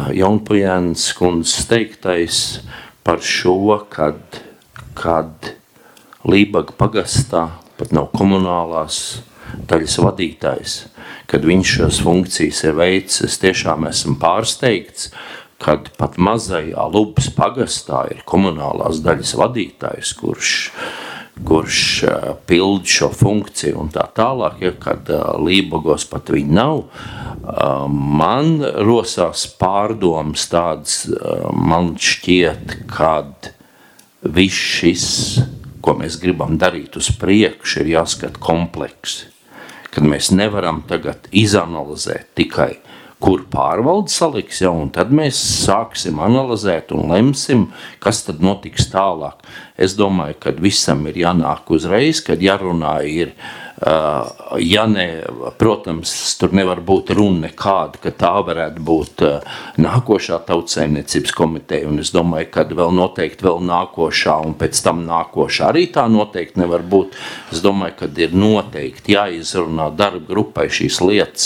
Jaunpujēnas kundzes teiktais par šo, kad Lībaga pagastā pat nav komunālās daļas vadītājs, kad viņš šos funkcijas ir veicis. Es tiešām esmu pārsteigts, kad pat mazajā Lubas pagastā ir komunālās daļas vadītājs, kurš pild šo funkciju un tā tālāk, ja, kad Lībagos pat viņi nav. Man rosās pārdomas tādas, man šķiet, kad viss šis, ko mēs gribam darīt uz priekšu, ir jāskat kompleksi. Kad mēs nevaram tagad izanalizēt tikai, kur pārvalde saliks, ja, un tad mēs sāksim analizēt un lemsim, kas tad notiks tālāk. Es domāju, ka visam ir jānāk uzreiz, kad jārunā ir, ja ne, protams, tur nevar būt runa nekāda, ka tā varētu būt nākošā tautsaimniecības komiteja, un es domāju, ka vēl noteikti vēl nākošā, un pēc tam nākošā arī tā noteikti nevar būt. Es domāju, ka ir noteikti jāizrunā darba grupai šīs lietas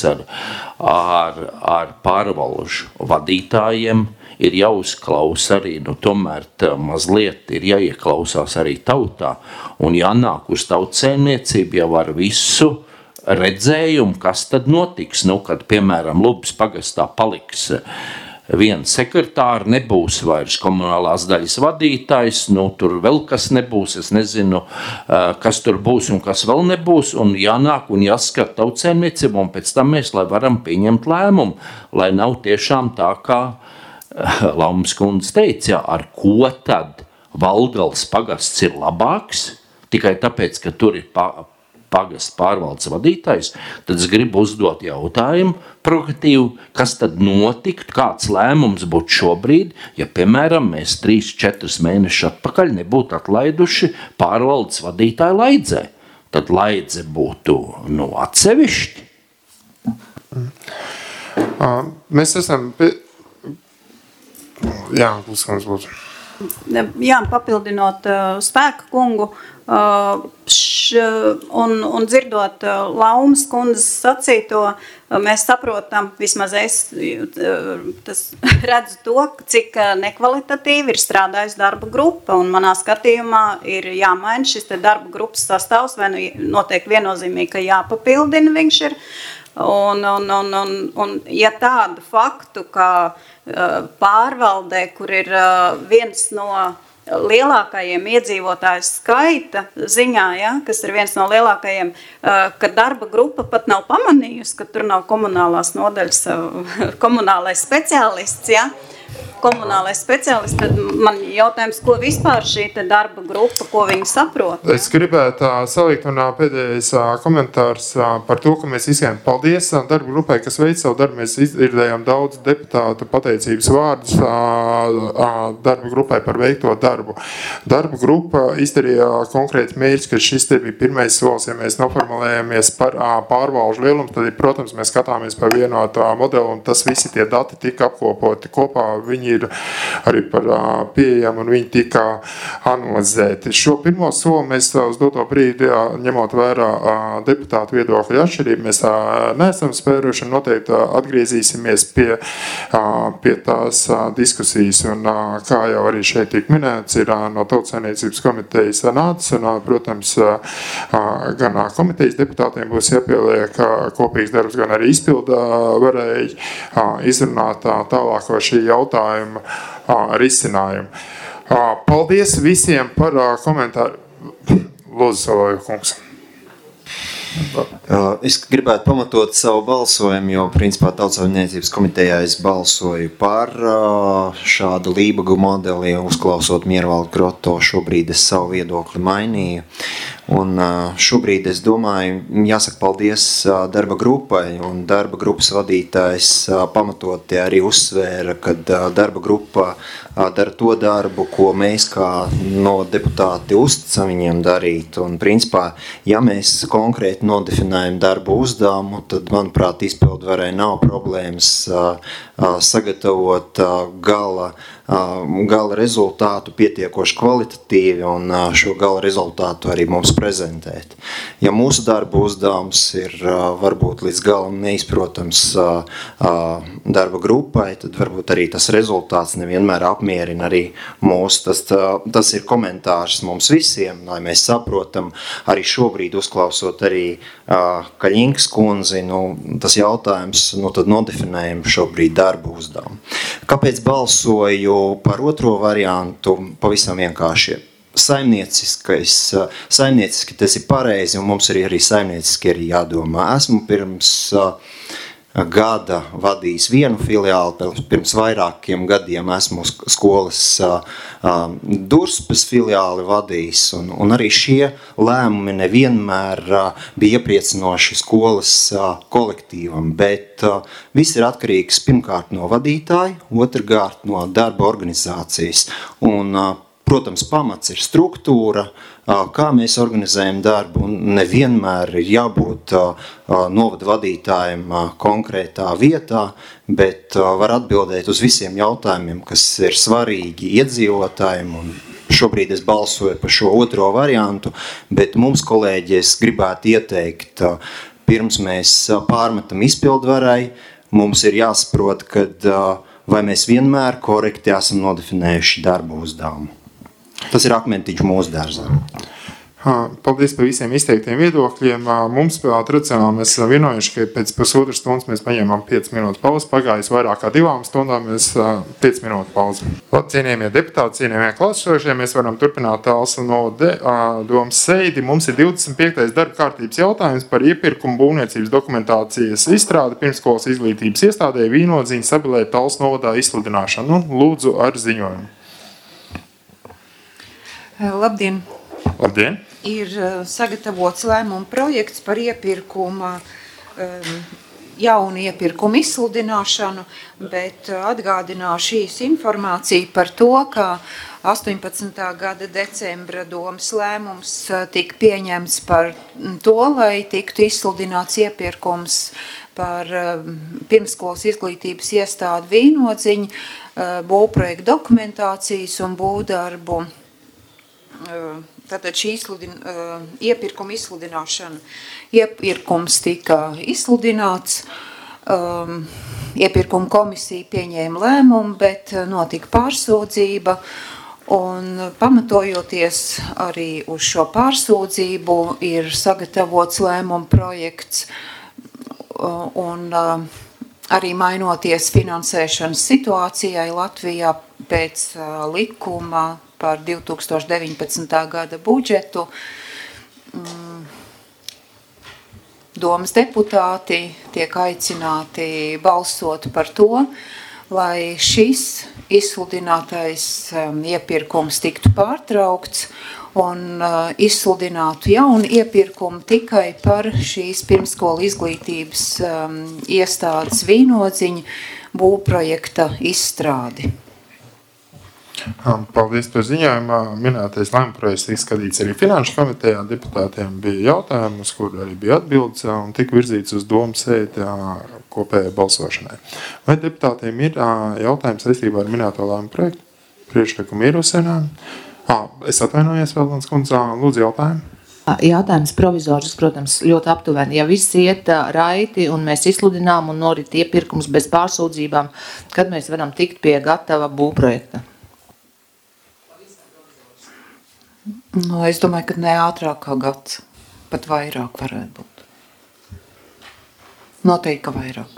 ar pārvalžu vadītājiem, ir jāuzklausa arī, tomēr mazliet ir jāieklausās arī tautā un jānāk uz tautsaimniecību jau ar visu redzējumu, kas tad notiks, kad, piemēram, Lubas pagastā paliks viena sekretāra, nebūs vairs komunālās daļas vadītājs, tur vēl kas nebūs, es nezinu, kas tur būs un kas vēl nebūs, un jānāk un jāskat tautsaimniecību, un pēc tam mēs, lai varam pieņemt lēmumu, lai nav tiešām tā, kā Laumas kundze teica, ar ko tad Valgales pagasts ir labāks, tikai tāpēc, ka tur ir pagasts pārvaldes vadītājs, tad es gribu uzdot jautājumu provokatīvu, kas tad notikt, kāds lēmums būtu šobrīd, ja, piemēram, mēs 3-4 mēnešus atpakaļ nebūtu atlaiduši pārvaldes vadītāju Laidzē. Tad Laidze būtu, atsevišķi. Mēs esam... Jā, Kluskams būtu. Jā, papildinot Spēka kungu un dzirdot Laumas kundzes sacīto, mēs saprotam, vismaz es redzu to, cik nekvalitatīvi ir strādājusi darba grupa, un manā skatījumā ir jāmaina šis te darba grupas sastāvs, vai notiek viennozīmīgi, ka jāpapildina viņš ir, un ja tādu faktu, ka pārvaldē, kur ir viens no lielākajiem iedzīvotāju skaita ziņā, ja, kas ir viens no lielākajiem, ka darba grupa pat nav pamanījusi, ka tur nav komunālās nodaļas, komunālais speciālists, ja, tad man jautājums, ko vispār šī te darba grupa, ko viņi saprot? Ja? Es gribētu salikt un pēdējais komentārs par to, ka mēs visiem paldies darba grupai, kas veic savu darbu. Mēs izdzirdējām daudz deputātu pateicības vārdus darba grupai par veikto darbu. Darba grupa izdarīja konkrēti mērķis, ka šis te bija pirmais solis, ja mēs noformulējamies par pārvalžu lielumu, tad, protams, mēs skatāmies par vienotu modeli, un tas visi tie dati tika apkopoti kopā, viņi ir arī par pieejami un viņi tika analizēti. Šo pirmo soli mēs uz doto brīdi, ņemot vērā deputātu viedokļu atšķirību, mēs neesam spēruši un noteikti atgriezīsimies pie tās diskusijas. Un, kā jau arī šeit tiek minēts, ir no Tautsaimniecības komitejas nācis un, protams, gan komitejas deputātiem būs jāpieliek kopīgs darbs, gan arī izpildā varēja izrunāt tālāko šī jautājuma risinājumu. Paldies visiem par komentāru. Lūdzu, Saloju kungs. Es gribētu pamatot savu balsojumu, jo principā Tautsaimniecības komitejā es balsoju par šādu Lībagu modeli, uzklausot Miervaldu Groto, šobrīd es savu viedokli mainīju. Un šobrīd es domāju, jāsaka paldies darba grupai, un darba grupas vadītājs pamatoti arī uzsvēra, ka darba grupa dara to darbu, ko mēs kā no deputāti uzticam viņiem darīt. Un principā, ja mēs konkrēti nodefinējam darbu uzdevumu, tad, manuprāt, izpildvarai nav problēmas sagatavot gala gala rezultātu pietiekoši kvalitatīvi un šo gala rezultātu arī mums prezentēt. Ja mūsu darba uzdevums ir varbūt līdz galam neizprotams darba grupai, tad varbūt arī tas rezultāts nevienmēr apmierina arī mūs. Tas ir komentārs mums visiem, lai mēs saprotam, arī šobrīd uzklausot arī Kaļinkas kundzi, tas jautājums, tad nodefinējam šobrīd darbu uzdevumu. Kāpēc balsoju par otro variantu? Pavisam vienkārši. Saimnieciski tas ir pareizi, un mums arī saimnieciski ir jādomā. Esmu pirms gada vadījis vienu filiāli, pirms vairākiem gadiem esmu skolas Durspes filiāli vadījis, un arī šie lēmumi nevienmēr bija iepriecinoši skolas kolektīvam, bet viss ir atkarīgs pirmkārt no vadītāja, otrkārt no darba organizācijas, un protams, pamats ir struktūra, kā mēs organizējam darbu, un nevienmēr ir jābūt novada vadītājiem konkrētā vietā, bet var atbildēt uz visiem jautājumiem, kas ir svarīgi iedzīvotājiem, un šobrīd es balsoju par šo otro variantu, bet mums, kolēģi, es gribētu ieteikt, pirms mēs pārmetam izpildvarai, mums ir jāsaprot, kad vai mēs vienmēr korekti esam nodefinējuši darbu uzdevumu. Tas ir akmentiņš mūsu dārzā. Paldies par visiem izteiktiem viedokļiem. Mums tradicionāli mēs vienojuši, ka pēc pusotras stundas mēs paņēmām 5 minūtes pauzi. Pagājis vairāk kā 2 stundām mēs 5 minūtes pauzi. Cienījamie deputāti, cienījamie klātsošie, mēs varam turpināt Talsu domas sēdi. Mums ir 25. darba kārtības jautājums par iepirkumu būvniecības dokumentācijas izstrādi pirmsskolas izglītības iestādē Vīnodziņa Sabilē Talsu novadā izsludināšanu. Lūdzu ar ziņojumu. Labdien! Labdien! Ir sagatavots lēmuma projekts par jaunu iepirkumu izsludināšanu, bet atgādināšu īsu informāciju par to, ka 18. gada decembra domas lēmums tika pieņemts par to, lai tiktu izsludināts iepirkums par pirmsskolas izglītības iestādi Vīnodziņa, būvprojektu dokumentācijas un būvdarbu. Tātad šī iepirkuma izsludināšana. Iepirkums tika izsludināts, iepirkuma komisija pieņēma lēmumu, bet notika pārsūdzība, un pamatojoties arī uz šo pārsūdzību ir sagatavots lēmuma projekts, un arī mainoties finansēšanas situācijai Latvijā pēc likuma par 2019. gada budžetu. Domas deputāti tiek aicināti balsot par to, lai šis izsludinātais iepirkums tiktu pārtraukts un izsludinātu jaunu iepirkumu tikai par šīs pirmsskola izglītības iestādes Vīnodziņa būvprojekta izstrādi. Paldies par ziņojumu. Minētais lēmuma projekts tika skatīts arī Finanšu komitejā. Deputātiem bija jautājumi, uz kur arī bija atbildes un tika virzīts uz domas sēdi kopējai balsošanai. Vai deputātiem ir jautājums saistībā ar minēto lēmuma projektu? Priekšlikumu ierosinājumi? Es atvainojos, Vēlēns kundze, lūdzu jautājumu. Jautājums provizorisks, protams, ļoti aptuveni. Ja viss iet raiti un mēs izsludinām un norit iepirkums bez pārsūdzībām, kad mēs varam tikt pie gatava būvprojekta? Es domāju, ka ne ātrāk kā gads, pat vairāk varētu būt. Noteikti, ka vairāk.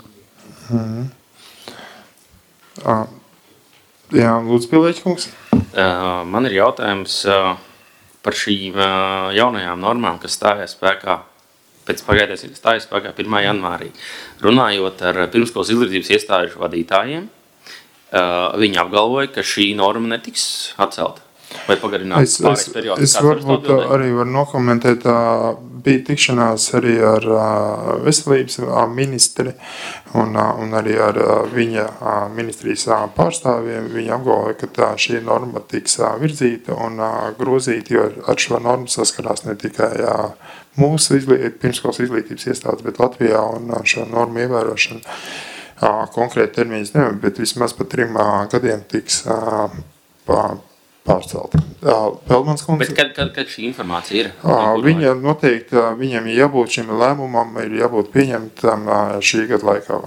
Jā, lūdzu, Pilēķkungs. Man ir jautājums par šīm jaunajām normām, kas stājās spēkā, pēc pagājušajā stājās spēkā 1. janvārī. Runājot ar pirmskolas izglītības iestāžu vadītājiem, viņi apgalvoja, ka šī norma netiks atcelta. Vai pagarināt pārējais periodu? Es varbūt arī varu nokomentēt, bija tikšanās arī ar veselības ministri un arī ar viņa ministrijas pārstāvjiem. Viņi apgalvoja, ka šī norma tiks virzīta un grozīta, jo ar šo normu saskarās ne tikai mūsu pirmskolas izglītības iestādes, bet Latvijā un šo normu ievērošana konkrēti termiņus nevar, bet vismaz pa 3 gadiem tiks pārcelta. Peldmans kundze. Bet kad šī informācija ir? Viņa noteikti, viņam jābūt šim lēmumam, ir jābūt pieņemtam šī gada laikā.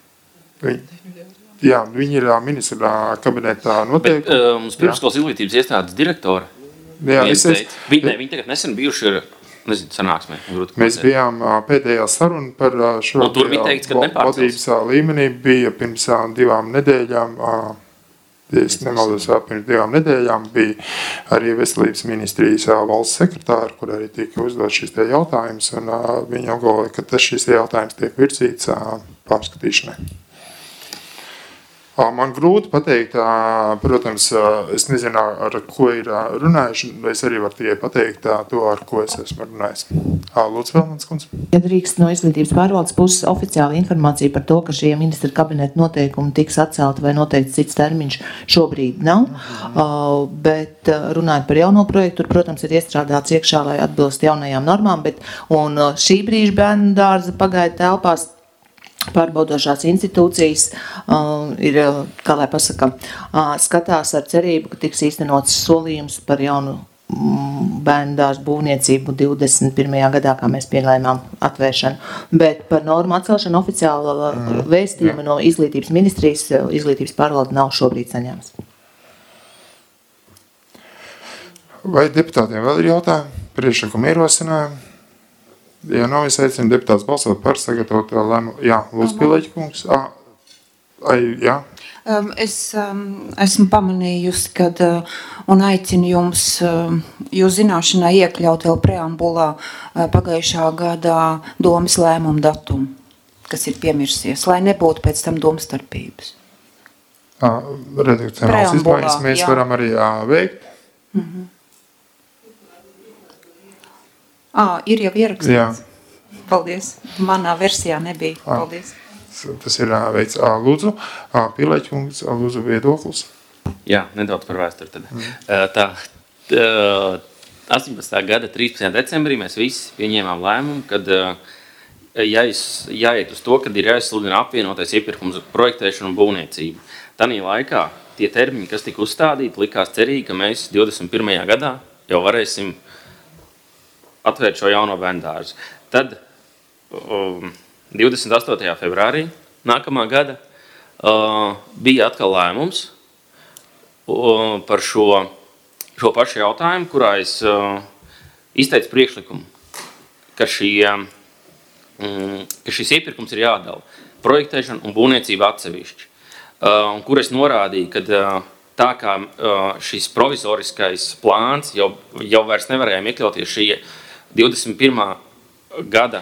Viņi ir ministra kabinetā noteikti. Bet mums pirmskolas izglītības iestādes direktora. Viņi tagad nesen bijuši ir, nezinu, sanāksmē. Mēs bijām pēdējā saruna par šo un tur bija teikts, ka nepārcels. Vadības līmenī bija pirms 2 nedēļām. Es nemaldos, pirms 2 nedēļām bija arī veselības ministrijas valsts sekretāra, kur arī tika uzdot šis te jautājums, un viņi apgalvoja, ka šis jautājums tiek virzīts pārskatīšanai. Man grūti pateikt, protams, es nezinu, ar ko ir runājuši, es arī varu tikai pateikt to, ar ko es esmu runājis. Lūdzu, Velmans kundze. Ja drīkst no izglītības pārvaldes puses oficiāla informācija par to, ka šie ministra kabineta noteikumi tiks atcelti vai noteikts cits termiņš šobrīd nav, bet runājot par jauno projektu, tur, protams, ir iestrādāts iekšā, lai atbilst jaunajām normām, un šī brīža bērnu dārza pagaidu telpās pārbaudošās institūcijas ir, kā lai pasaka, skatās ar cerību, ka tiks īstenots solījums par jaunu bērnu dārzu būvniecību 21. gadā, kā mēs pieņēmām atvēršanu. Bet par normu atcelšanu oficiāla vēstījuma no izglītības ministrijas izglītības pārvalde nav šobrīd saņēmas. Vai deputātiem vēl ir jautājumi? Priekšlikumu ierosinājumi? Ja nav, es aicinu deputātus balsot par sagatavoto lēmumu. Jā, lūdzu, Pileķa kungs. Jā. Es esmu pamanījusi, kad un aicinu jums, jūs zināšanai iekļaut vēl preambulā pagājušā gadā domas lēmumu datumu, kas ir piemirsies, lai nebūtu pēc tam domstarpības. Redakcionāls izmaiņas mēs varam arī veikt. Ir jau ierakstīts. Paldies. Manā versijā nebija. Paldies. Tas ir veids. Lūdzu, Pileķa kungs, lūdzu viedoklis. Jā, nedaudz par vēsturi tad. 18. gada 13. decembrī mēs visi pieņēmām lēmumu, kad jāiet uz to, kad ir jāizsludina apvienotais iepirkums projektēšanu un būvniecību. Tanī laikā tie termiņi, kas tika uzstādīti, likās cerīgi, ka mēs 21. gadā jau varēsim atvērt šo jauno bērnu dārzu. Tad 28. februārī nākamā gada bija atkal lēmums par šo pašu jautājumu, kurā es izteicu priekšlikumu, ka šis iepirkums ir jādala projektēšana un būvniecība atsevišķi. Un kur es norādīju, ka tā kā šis provizoriskais plāns jau vairs nevarējām iekļauties šī 21. gada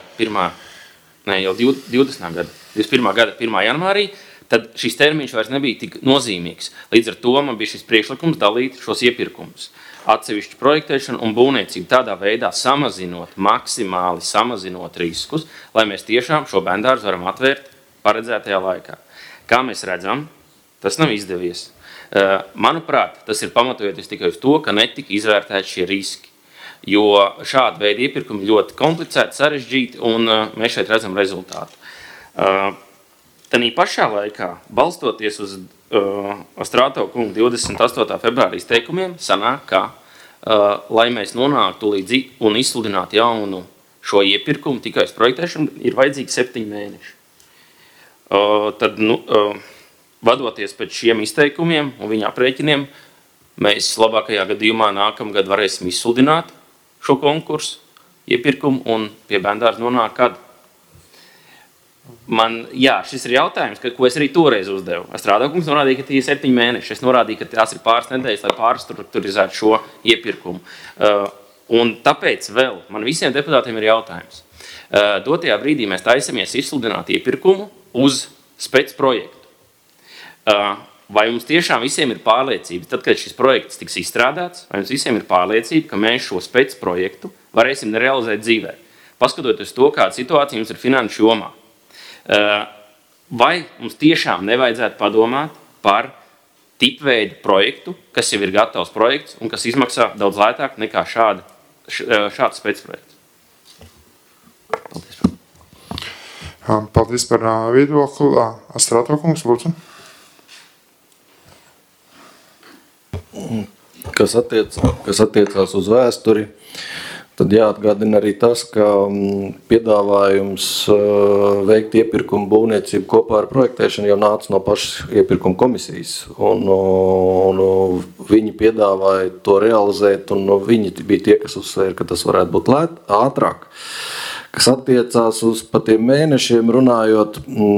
21. gada 1. janvārī, tad šis termiņš vairs nebija tik nozīmīgs. Līdz ar to man bija šis priekšlikums dalīt šos iepirkumus. Atsevišķu projektēšanu un būvniecību tādā veidā maksimāli samazinot riskus, lai mēs tiešām šo bērndārzu varam atvērt paredzētajā laikā. Kā mēs redzam, tas nav izdevies. Manuprāt, tas ir pamatojoties tikai uz to, ka netika izvērtēti šie riski. Jo šāda veida iepirkumi ļoti komplicēti, sarežģīti, un mēs šeit redzam rezultātu. Tanī pašā laikā, balstoties uz Astrātova kunga 28. februārī izteikumiem, sanāk, ka, lai mēs nonāktu līdz un izsludinātu jaunu šo iepirkumu tikai uz projektēšanu, ir vajadzīgi 7 mēneši. Tad, vadoties pēc šiem izteikumiem un viņa aprēķiniem, mēs labākajā gadījumā nākamgad varēsim izsludināt šo konkursu, iepirkumu un pie bērndārza nonāk kad. Šis ir jautājums, ko es arī toreiz uzdevu. Astrātova kungs norādīja, ka tie ir 7 mēneši. Es norādīju, ka tās ir pāris nedēļas, lai pārstrukturizētu šo iepirkumu. Un tāpēc vēl man visiem deputātiem ir jautājums. Dotajā brīdī mēs taisamies izsludināt iepirkumu uz spec projektu. Vai mums tiešām visiem ir pārliecība, tad, kad šis projekts tiks izstrādāts, vai mums visiem ir pārliecība, ka mēs šo spec projektu varēsim realizēt dzīvē? Paskatoties to, kāda situācija mums ir finanšu jomā. Vai mums tiešām nevajadzētu padomāt par tipveidu projektu, kas jau ir gatavs projekts un kas izmaksā daudz lētāk nekā šāds spec projekts? Paldies. Paldies par viedokli. Astrāto kungs, lūdzu. Kas attiecās uz vēsturi, tad jāatgādina arī tas, ka piedāvājums veikt iepirkumu būvniecību kopā ar projektēšanu jau nāca no pašas iepirkuma komisijas. Un viņi piedāvāja to realizēt, un viņi bija tie, kas uzsvēra, ka tas varētu būt ātrāk. Kas attiecās uz pa tiem mēnešiem runājot,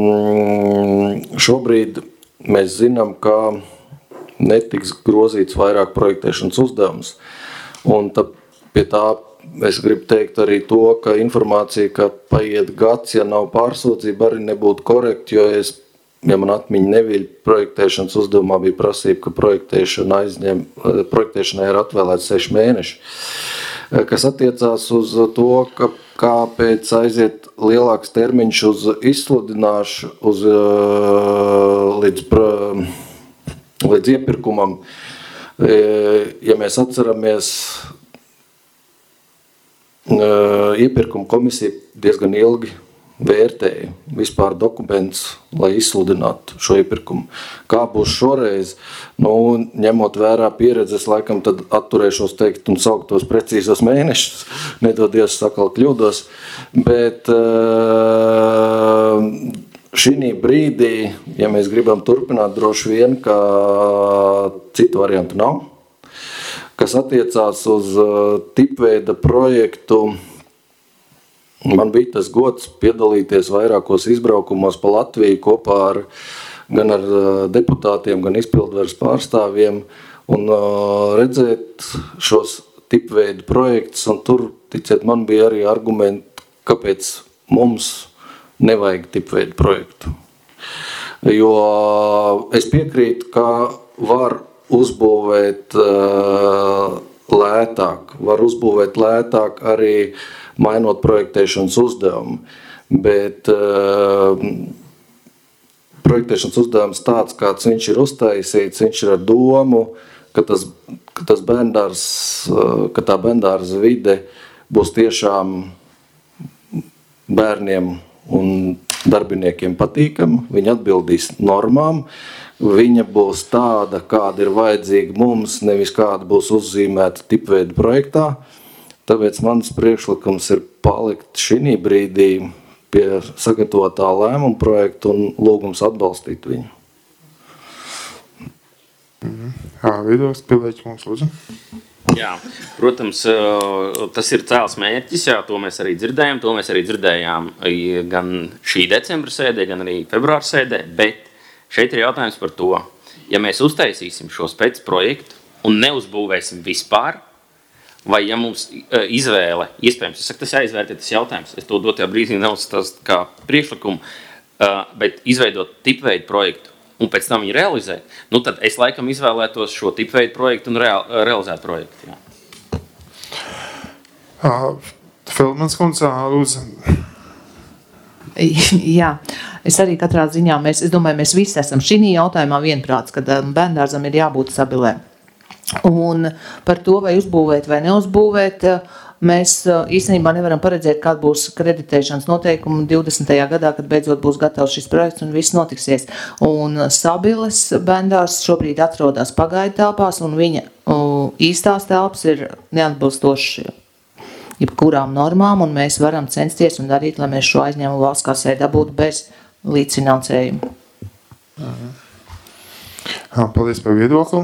šobrīd mēs zinām, ka netiks grozīts vairāk projektēšanas uzdevums. Un pie tā es gribu teikt arī to, ka informācija, ka paiet gads, ja nav pārsūdzība, arī nebūtu korekti, jo ja man atmiņa neviļ, projektēšanas uzdevumā bija prasība, ka projektēšanai ir atvēlēts 6 mēneši. Kas attiecās uz to, ka kāpēc aiziet lielāks termiņš uz izsludināšanu, līdz iepirkumam. Ja mēs atceramies, iepirkuma komisija diezgan ilgi vērtēja vispār dokumentus, lai izsludinātu šo iepirkumu. Kā būs šoreiz? Ņemot vērā pieredzes, laikam tad atturēšos teikt un saukt tos precīzos mēnešus, nedodies sakal kļūdos, bet šī brīdī, ja mēs gribam turpināt, droši vien, ka citu variantu nav. Kas attiecās uz tipveida projektu, man bija tas gods piedalīties vairākos izbraukumos pa Latviju kopā gan ar deputātiem, gan izpildvaras pārstāvjiem un redzēt šos tipveidu projektus, un tur, ticiet, man bija arī argumenti, kāpēc mums nevajag tipveidu projektu. Jo es piekrītu, ka var uzbūvēt lētāk arī mainot projektēšanas uzdevumu, bet projektēšanas uzdevums tāds, kāds viņš ir uztaisīts, viņš ir ar domu, ka tā bērndārza vide būs tiešām bērniem un darbiniekiem patīkama, viņi atbildīs normām, viņa būs tāda, kāda ir vajadzīga mums, nevis kāda būs uzzīmēta tipveida projektā. Tāpēc mans priekšlikums ir palikt šī brīdī pie sagatavotā lēmuma projektu un lūgums atbalstīt viņu. Viedoklis, Pilēķi kungs, lūdzu. Jā, protams, tas ir cēls mērķis, jā, to mēs arī dzirdējām gan šī decembra sēdē, gan arī februāra sēdē, bet šeit ir jautājums par to, ja mēs uztaisīsim šo spēc projektu un neuzbūvēsim vispār, vai ja mums izvēle, iespējams, es saku, tas jāizvērtē tas jautājums, es to dotajā brīdī nav tas kā priekšlikumu, bet izveidot tipveidu projektu un pēc tam viņu realizēt, tad es laikam izvēlētos šo tipveidu projektu un realizēt projektu. Feldmans kundze, lūdzu. Jā, es arī katrā ziņā, es domāju, mēs visi esam šī jautājumā vienprāts, kad bērndārzam ir jābūt stabilē. Un par to, vai uzbūvēt vai neuzbūvēt, mēs īstenībā nevaram paredzēt, kāda būs kreditēšanas noteikumi 20. gadā, kad beidzot būs gatavs šis projekts un viss notiksies. Un Sabiles bērndārs šobrīd atrodas pagaidu telpās, un viņa īstās telpas ir neatbilstoši jebkurām normām, un mēs varam censties un darīt, lai mēs šo aizņēmumu valsts kasē dabūtu bez līdzfinansējuma. Paldies par viedokli.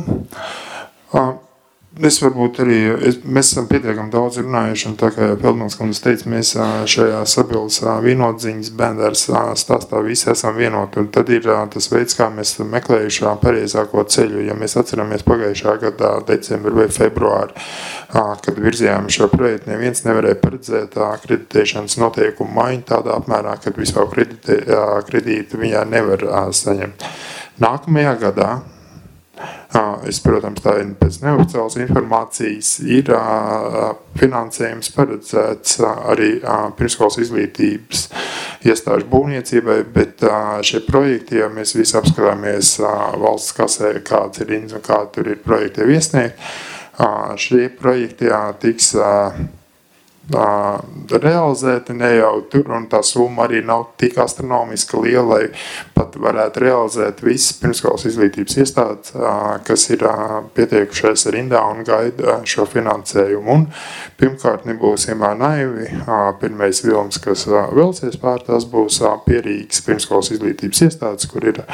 Mēs varbūt arī, mēs esam pietiekami daudz runājuši, un tā kā Feldmans kundze teica, mēs šajā Sabiles vienotziņas bērndārs stāstā visi esam vienoti, un tad ir tas veids, kā mēs meklējuši pareizāko ceļu. Ja mēs atceramies pagājušā gadā decembra vai februāri, kad virzījām šo projektu, neviens nevarēja paredzēt kreditēšanas noteikumu maiņu tādā apmērā, kad vispār kredītu viņā nevar saņemt. Nākamajā gadā, protams, tā ir pēc neoficiālas informācijas, ir finansējums paredzēts arī pirmskolas izglītības iestāžu būvniecībai, bet šie projekti, ja mēs visi apskatāmies valsts kasē, kāds ir rindas un kādi tur ir projekti iesniegt, šie projekti tiks realizēti, ne jau tur, un tā summa arī nav tik astronomiski liela, lai pat varētu realizēt visas pirmskolas izglītības iestādes, kas ir pieteikušies rindā un gaida šo finansējumu. Un pirmkārt nebūsim naivi, pirmais vilms, kas velsies pār, tas būs pierīgas pirmskolas izglītības iestādes, kur ir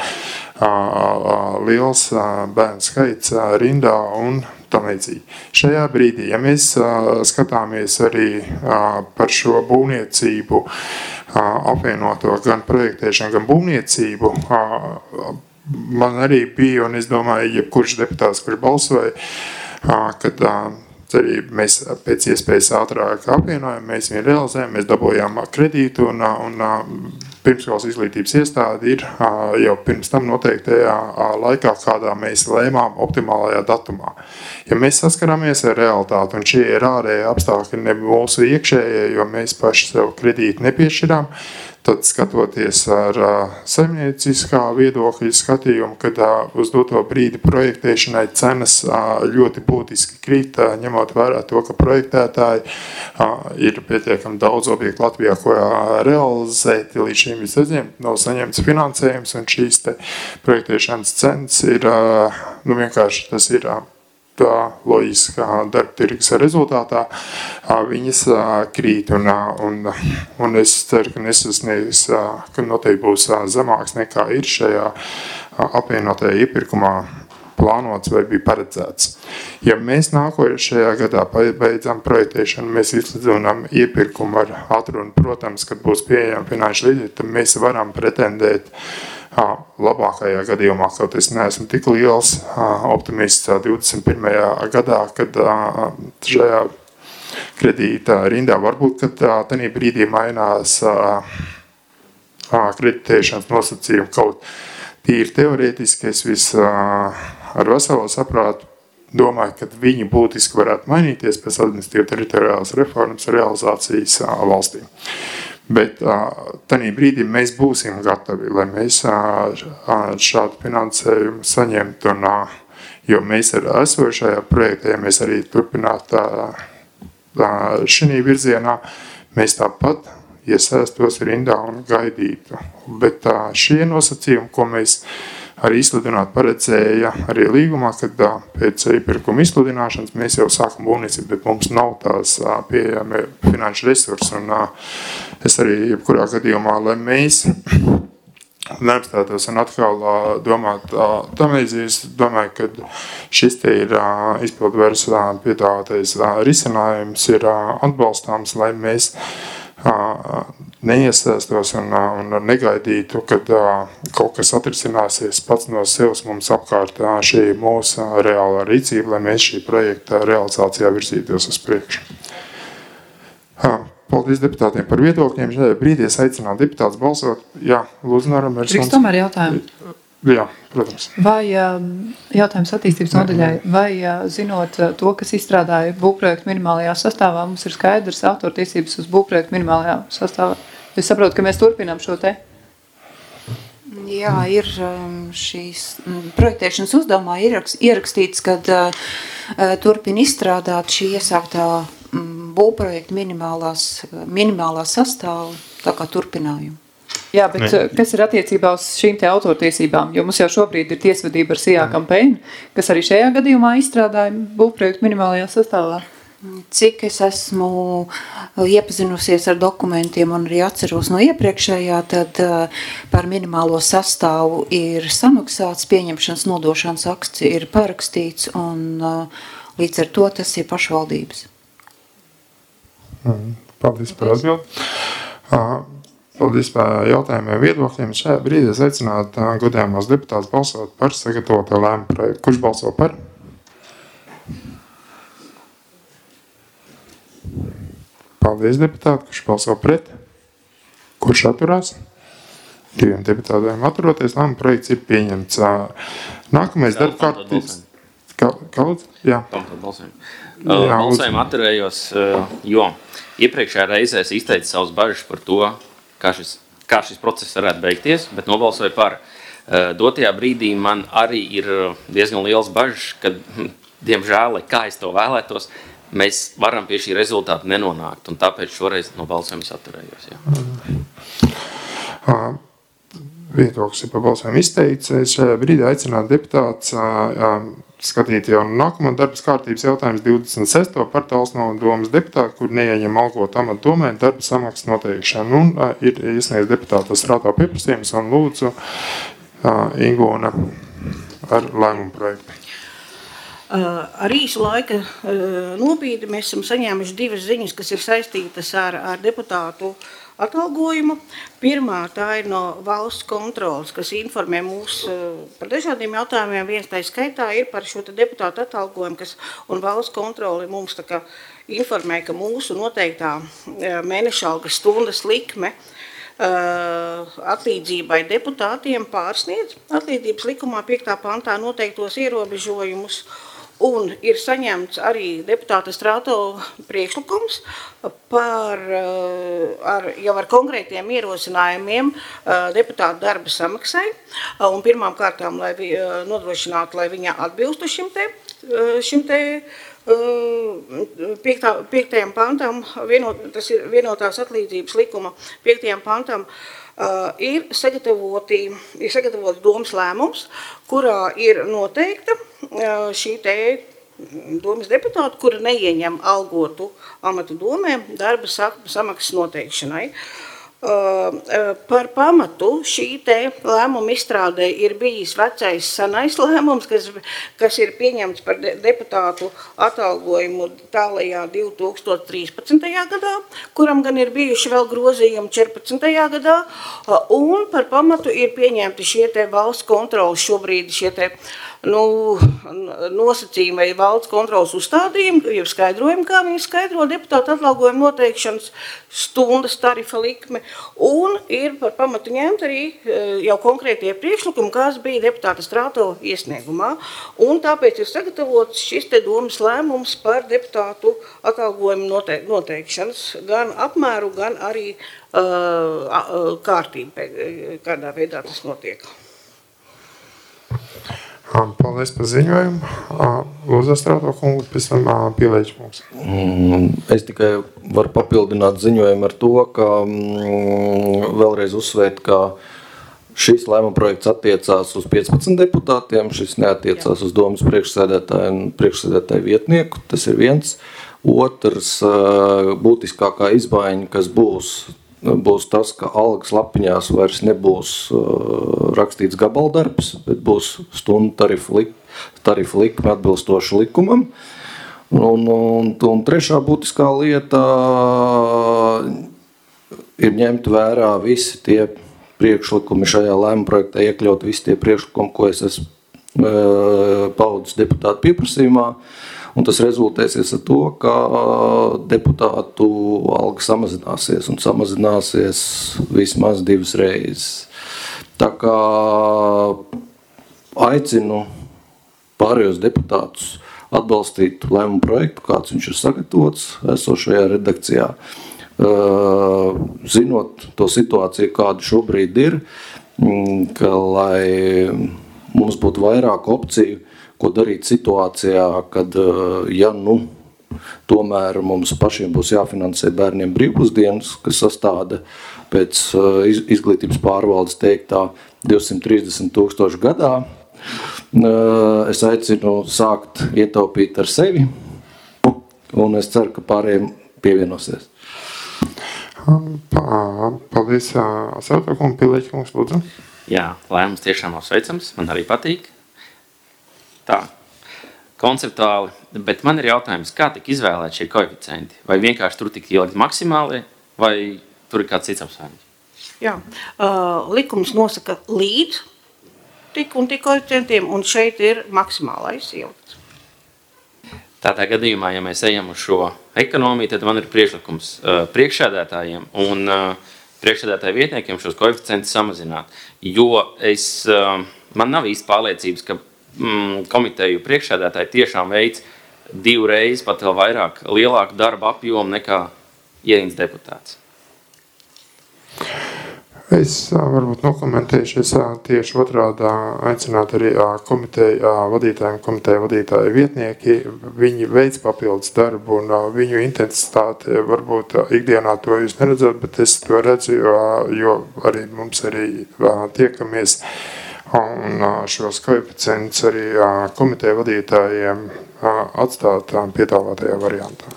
liels bērnu skaits rindā un tam līdzīgi. Šajā brīdī, ja mēs skatāmies arī par šo būvniecību, apvienoto gan projektēšanu, gan būvniecību, man arī bija, un es domāju, jebkurš deputāts, kurš balsoja, kad arī mēs pēc iespējas ātrāk apvienojam, mēs viņu realizējam, mēs dabūjām kredītu un pirmskolas izglītības iestāde ir jau pirms tam noteiktajā laikā, kādā mēs lēmām optimālajā datumā. Ja mēs saskaramies ar realitāti, un šie ir ārēji apstākļi, ne mūsu iekšējie, jo mēs paši sev kredītu nepiešķirām, tad skatoties ar saimnieciskā viedokļa skatījumu, kad uz doto brīdi projektēšanai cenas ļoti būtiski krīt, ņemot vērā to, ka projektētāji ir pietiekami daudz objektu Latvijā, ko realizēt, līdz šim nav saņemts finansējums, un šīs te projektēšanas cenas ir, vienkārši tas ir tā loģiskā darba tirgus rezultātā, viņas krīt, un es ceru, ka nesasniegs, ka noteikti būs zemāks nekā ir šajā apvienotajā iepirkumā plānots vai bija paredzēts. Ja mēs nākošajā gadā beidzam projektēšanu, mēs izsludinām iepirkumu ar atrunu, protams, kad būs pieejami finanšu līdzekļi, tad mēs varam pretendēt labākajā gadījumā, kaut es neesmu tik liels optimists 21. gadā, kad šajā kredīta rindā varbūt, kad tanī brīdī mainās kreditēšanas nosacījumi kaut tīri teorētiski, es ar veselo saprātu domāju, ka viņi būtiski varētu mainīties pēc administratīva teritoriālās reformas realizācijas valstīm. Bet tanī brīdī mēs būsim gatavi, lai mēs šādu finansējumu saņemtu, jo mēs ar esošajā projektā, ja mēs arī turpinātu šī virzienā, mēs tāpat iesaistos rindā un gaidītu. Bet šie nosacījumi, ko mēs arī izsludināt paredzēja arī līgumā, kad pēc iepirkuma izsludināšanas mēs jau sākam būvniecību, bet mums nav tās pieejami finanšu resursi. Un es arī jebkurā gadījumā, lai mēs neapstātos un atkal domāt tamēdzies, domāju, ka šis te ir izpildvaras piedāvātais risinājums ir atbalstāms, lai mēs neiesaistos un negaidītu, kad kaut kas atrisināsies pats no sevis mums apkārt šī mūsu reālā rīcība, lai mēs šī projekta realizācijā virzītos uz priekšu. Paldies deputātiem par viedokļiem. Šajā brīdī es aicinātu deputātus balsot. Jā, lūdzu, Nāram. Drīkst tomēr jautājumu? Jā, protams. Vai jautājums attīstības nodaļai, vai zinot to, kas izstrādāja būvprojektu minimālajā sastāvā, mums ir skaidrs autortiesības uz būvprojektu minimālajā sastāvā? Es saprotu, ka mēs turpinām šo te. Jā, ir šīs projektēšanas uzdevumā ierakstīts, kad turpina izstrādāt šī iesāktā būvprojekta minimālā sastāva, tā kā turpinājumu. Jā, bet kas ir attiecībā uz šīm te autortiesībām? Jo mums jau šobrīd ir tiesvedība ar Sijā kampēnu, kas arī šajā gadījumā izstrādāja būvprojektu minimālajā sastāvā. Cik es esmu iepazinusies ar dokumentiem un arī atceros no iepriekšējā, tad par minimālo sastāvu ir samaksāts, pieņemšanas nodošanas akts ir parakstīts un līdz ar to tas ir pašvaldības. Paldies par atbildi. Paldies par jautājumiem viedokļiem. Šajā brīdī es aicinātu godējumos deputātus balsot par sagatavoto lēmumu projektu. Kurš balso par? Paldies, deputāti. Kurš balso pret? Kurš atturās? 2 deputātiem atturoties, lēmuma projekts ir pieņemts. Nākamais darba kārtības. Kaut? Jā. Balsējumu atturējos, jo iepriekšējā reizē es izteicu savus bažas par to, kā šis process varētu beigties, bet nobalsoju par. Dotajā brīdī man arī ir diezgan liels bažas, kad, diemžēl, kā es to vēlētos, mēs varam pie šī rezultāta nenonākt, un tāpēc šoreiz no balsojuma atturējos. Viedoklis ir par balsojumu izteicis. Šajā brīdī aicinātu deputāts skatīt jau nākamā darbas kārtības jautājums 26. par Talsnodomas deputātu, kur neieņem algot amatu domē darba samaksas noteikšanu. Un ir iesniegts deputāta strātā pieprasījums un lūdzu Ingūna ar lēmumu projektu. Ar īsu laika nobīdi mēs esam saņēmuši divas ziņas, kas ir saistītas ar deputātu atalgojumu. Pirmā tā ir no valsts kontrolas, kas informē mūs par dažādiem jautājumiem. Viens tā skaitā ir par šo deputātu atalgojumu, un valsts kontrole mums tā kā informē, ka mūsu noteiktā mēneša algas stundas likme atlīdzībai deputātiem pārsniedz atlīdzības likumā 5. pantā noteiktos ierobežojumus, un ir saņemts arī deputāta Strāto priekšlikums jau ar konkrētiem ierosinājumiem deputāta darba samaksai, un pirmām kārtām, lai nodrošinātu, lai viņa atbilstu šim te 5. pantam, tas ir vienotās atlīdzības likuma 5. pantam, ir sagatavots domas lēmums, kurā ir noteikta šī te domas deputāta, kura neieņem algotu amatu domē darba samaksas noteikšanai. Par pamatu šī te lēmuma izstrādē ir bijis vecais senais lēmums, kas ir pieņemts par deputātu atalgojumu tālajā 2013. gadā, kuram gan ir bijuši vēl grozījumi 14. gadā, un par pamatu ir pieņemti šie te valsts kontrolas šobrīd šie te nosacījumi vai valsts kontrolas uzstādījumi, jau skaidrojumi, kā viņi skaidro deputātu atalgojumu noteikšanas stundas tarifa likme, un ir par pamatu ņemt arī jau konkrētie priekšlikumi, kas bija deputāta Strāto iesniegumā, un tāpēc ir sagatavots šis te domas lēmums par deputātu atalgojumu noteikšanas, gan apmēru, gan arī kārtību, kādā veidā tas notiek. Paldies par ziņojumu. Lūdzu, Strāto kungu, pēc tam Pielēģis kungs. Es tikai varu papildināt ziņojumu ar to, ka vēlreiz uzsvērt, ka šis lēmuma projekts attiecās uz 15 deputātiem, šis neattiecās uz domas priekšsēdētāju un priekšsēdētāju vietnieku, tas ir viens. Otrs, būtiskākā izmaiņa, kas būs tas, ka algas lapiņās vairs nebūs rakstīts gabaldarbs, bet būs stundu tarifa likme atbilstoši likumam. Un trešā būtiskā lieta ir ņemt vērā visi tie priekšlikumi šajā lēmuma projektā, iekļaut visi tie priekšlikumi, ko es esmu paudis deputātu pieprasījumā. Un tas rezultēsies ar to, ka deputātu alga samazināsies un samazināsies vismaz 2 reizes. Tā kā aicinu pārējos deputātus atbalstīt lēmumu projektu, kāds viņš ir sagatavots esošajā redakcijā. Zinot to situāciju, kāda šobrīd ir, ka lai mums būtu vairāk opciju, ko darīt situācijā, kad, tomēr mums pašiem būs jāfinansē bērniem brīvpusdienas, kas sastāda pēc izglītības pārvaldes teiktā 230,000 gadā. Es aicinu sākt ietaupīt ar sevi, un es ceru, ka pārējiem pievienosies. Paldies, Strāto kungu, Pielēģis kungs, lūdzu. Jā, lēmums tiešām nav sveicams, man arī patīk. Tā, konceptuāli, bet man ir jautājums, kā tika izvēlēt šie koeficienti? Vai vienkārši tur tika ielikt maksimāli, vai tur ir kāds cits apsvērums? Jā, likums nosaka līdz tik un tik koeficientiem, un šeit ir maksimālais ielikts. Tādā gadījumā, ja mēs ejam uz šo ekonomiju, tad man ir priekšlikums priekšsēdētājiem un priekšsēdētāju vietniekiem šos koeficientus samazināt, jo man nav īsti pārliecības, ka komiteju priekšsēdētāji tiešām veids 2 reizes, pat vēl vairāk, lielāku darba apjomu nekā ierīnas deputāts. Es varbūt nokomentēšu, es tieši otrādā aicinātu arī komiteja vadītāju vietnieki. Viņi veic papildus darbu un viņu intensitāte varbūt ikdienā to jūs neredzat, bet es to redzu, jo arī mums arī tiekamies un šos koeficients arī komiteja vadītājiem atstāt piedāvātajā variantā.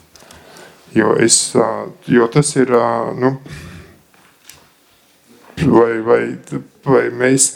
Jo tas ir, vai mēs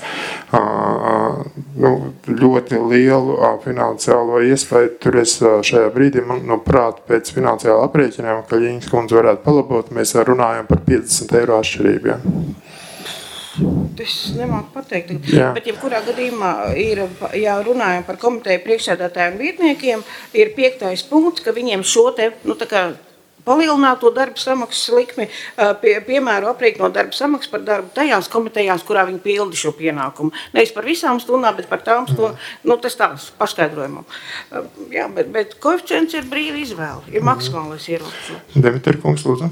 ļoti lielu finansiālo iespēju turēs šajā brīdī, manuprāt, pēc finansiāla aprēķinām, ka Ļiņas kundze varētu palabot, mēs runājam par 50 eiro atšķirību. Ja? Es nemāku pateikt, bet jebkurā gadījumā ir, ja runājam par komiteju priekšsēdētājiem un vietniekiem, ir 5. punkts, ka viņiem šo te, palielināto darba samaksas likmi, piemēru aprēķinot darba samaksas par darbu tajās komitejās, kurā viņi pildi šo pienākumu. Nevis par visām stundām, bet par tām stundām, tas tāds paskaidrojumam. Jā, bet koeficients ir brīva izvēle, ir maksimālais ierobežojums. Demeter kungs, lūdzu.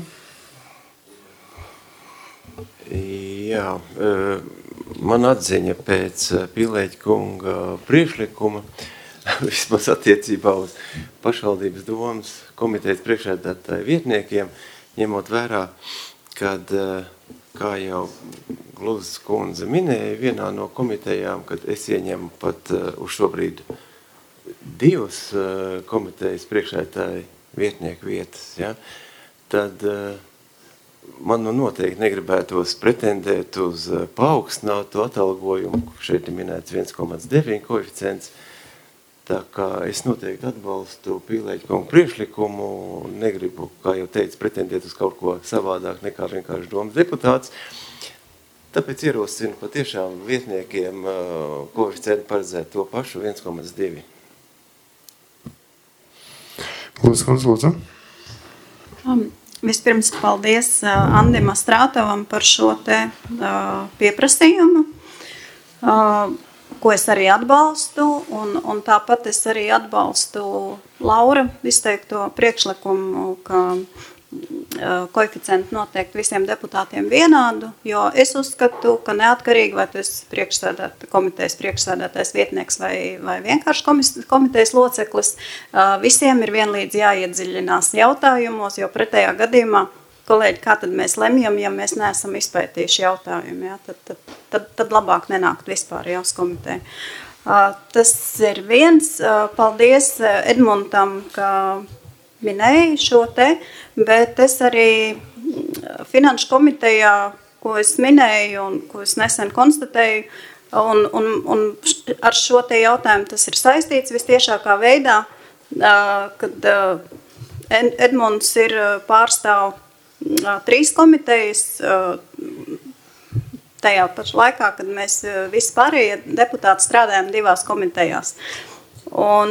Jā, man atziņa pēc Pīlēķa kunga priekšlikuma, vismaz attiecībā uz pašvaldības domas komitejas priekšsēdētāju vietniekiem, ņemot vērā, kad, kā jau Gluzas kundze minēja, vienā no komitejām, kad es ieņemu pat uz šobrīd 2 komitejas priekšsēdētāju vietnieku vietas, ja, tad man noteikti negribētos pretendēt uz paaugstinātu atalgojumu, šeit ir minēts 1,9 koeficients. Tā kā es noteikti atbalstu Pīlēķa kunga priekšlikumu, negribu, kā jau teicu, pretendēt uz kaut ko savādāk nekā vienkārši domas deputāts. Tāpēc ierosinu patiešām vietniekiem koeficientu paredzēt to pašu 1,2. Lūdzu. Vispirms paldies Andim Astrātovam par šo te pieprasījumu, ko es arī atbalstu, un tāpat es arī atbalstu Laura izteikto priekšlikumu, ka koeficientu noteikti visiem deputātiem vienādu, jo es uzskatu, ka neatkarīgi, vai tu esi komitejas priekšsēdētājs vietnieks vai vienkārši komitejas loceklis, visiem ir vienlīdz jāiedziļinās jautājumos, jo pretējā gadījumā, kolēģi, kā tad mēs lemjam, ja mēs neesam izpētījuši jautājumu, ja? Tad labāk nenākt vispār jau uz komiteju. Tas ir viens. Paldies Edmundam, ka minēja šo te, bet es arī finanšu komitejā, ko es minēju un ko es nesen konstatēju, un ar šo te jautājumu tas ir saistīts vistiešākā veidā, kad Edmunds ir pārstāv 3 komitejas, tajā pašā laikā, kad mēs visi pārējie deputāti strādājam 2 komitejās. Un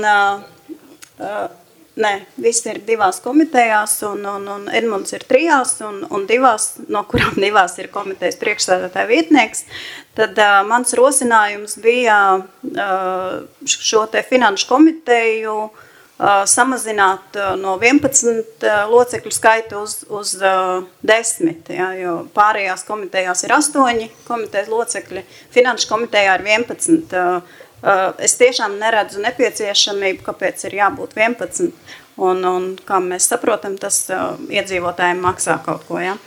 visi ir 2 komitejās, un Edmunds ir 3, un 2, no kurām 2 ir komitejas priekšsēdētāja vietnieks. Tad mans rosinājums bija šo te finanšu komiteju samazināt no 11 locekļu skaitu uz 10, ja, jo pārējās komitejās ir 8 komitejas locekļi, finanšu komitejā ir 11. Es tiešām neredzu nepieciešamību, kāpēc ir jābūt 11, un kā mēs saprotam, tas iedzīvotājiem maksā kaut ko. Ja.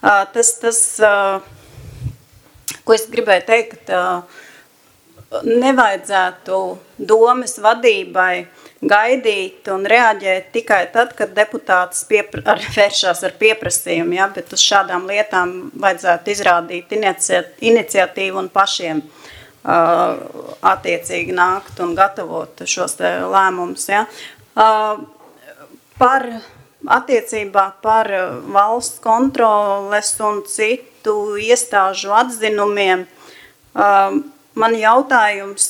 Ko es gribēju teikt, nevajadzētu domes vadībai gaidīt un reaģēt tikai tad, kad deputāts vēršās ar pieprasījumu, ja, bet uz šādām lietām vajadzētu izrādīt iniciatīvu un pašiem attiecīgi nākt un gatavot šos lēmumus. Ja. Attiecībā par valsts kontroles un citu iestāžu atzinumiem, man jautājums,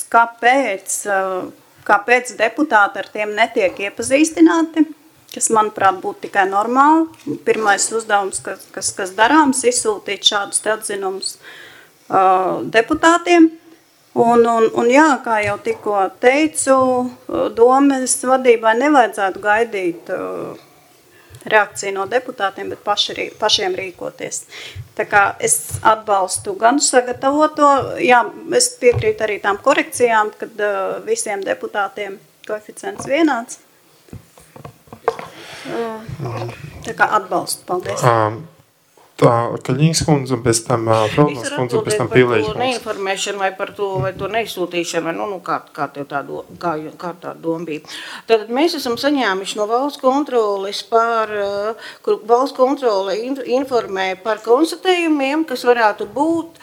kāpēc deputāti ar tiem netiek iepazīstināti, kas, manuprāt, būtu tikai normāli. Pirmais uzdevums, kas darāms, izsūtīt šādus atzinumus deputātiem. Un jā, kā jau tikko teicu, domes vadībai nevajadzētu gaidīt reakcija no deputātiem, bet pašiem rīkoties. Tā kā es atbalstu gan sagatavoto, jā, es piekrītu arī tām korekcijām, kad visiem deputātiem koeficients vienāds. Tā kā atbalstu, paldies. Tā Kaļņīgas kundze, un pēc tam Feldmanas kundze, un pēc tam Pīlēģis kundze. Neinformēšanu vai par to neizsūtīšanu, vai kā tā doma bija. Tad mēs esam saņēmuši no valsts kontroles kur valsts kontrole informē par konstatējumiem, kas varētu būt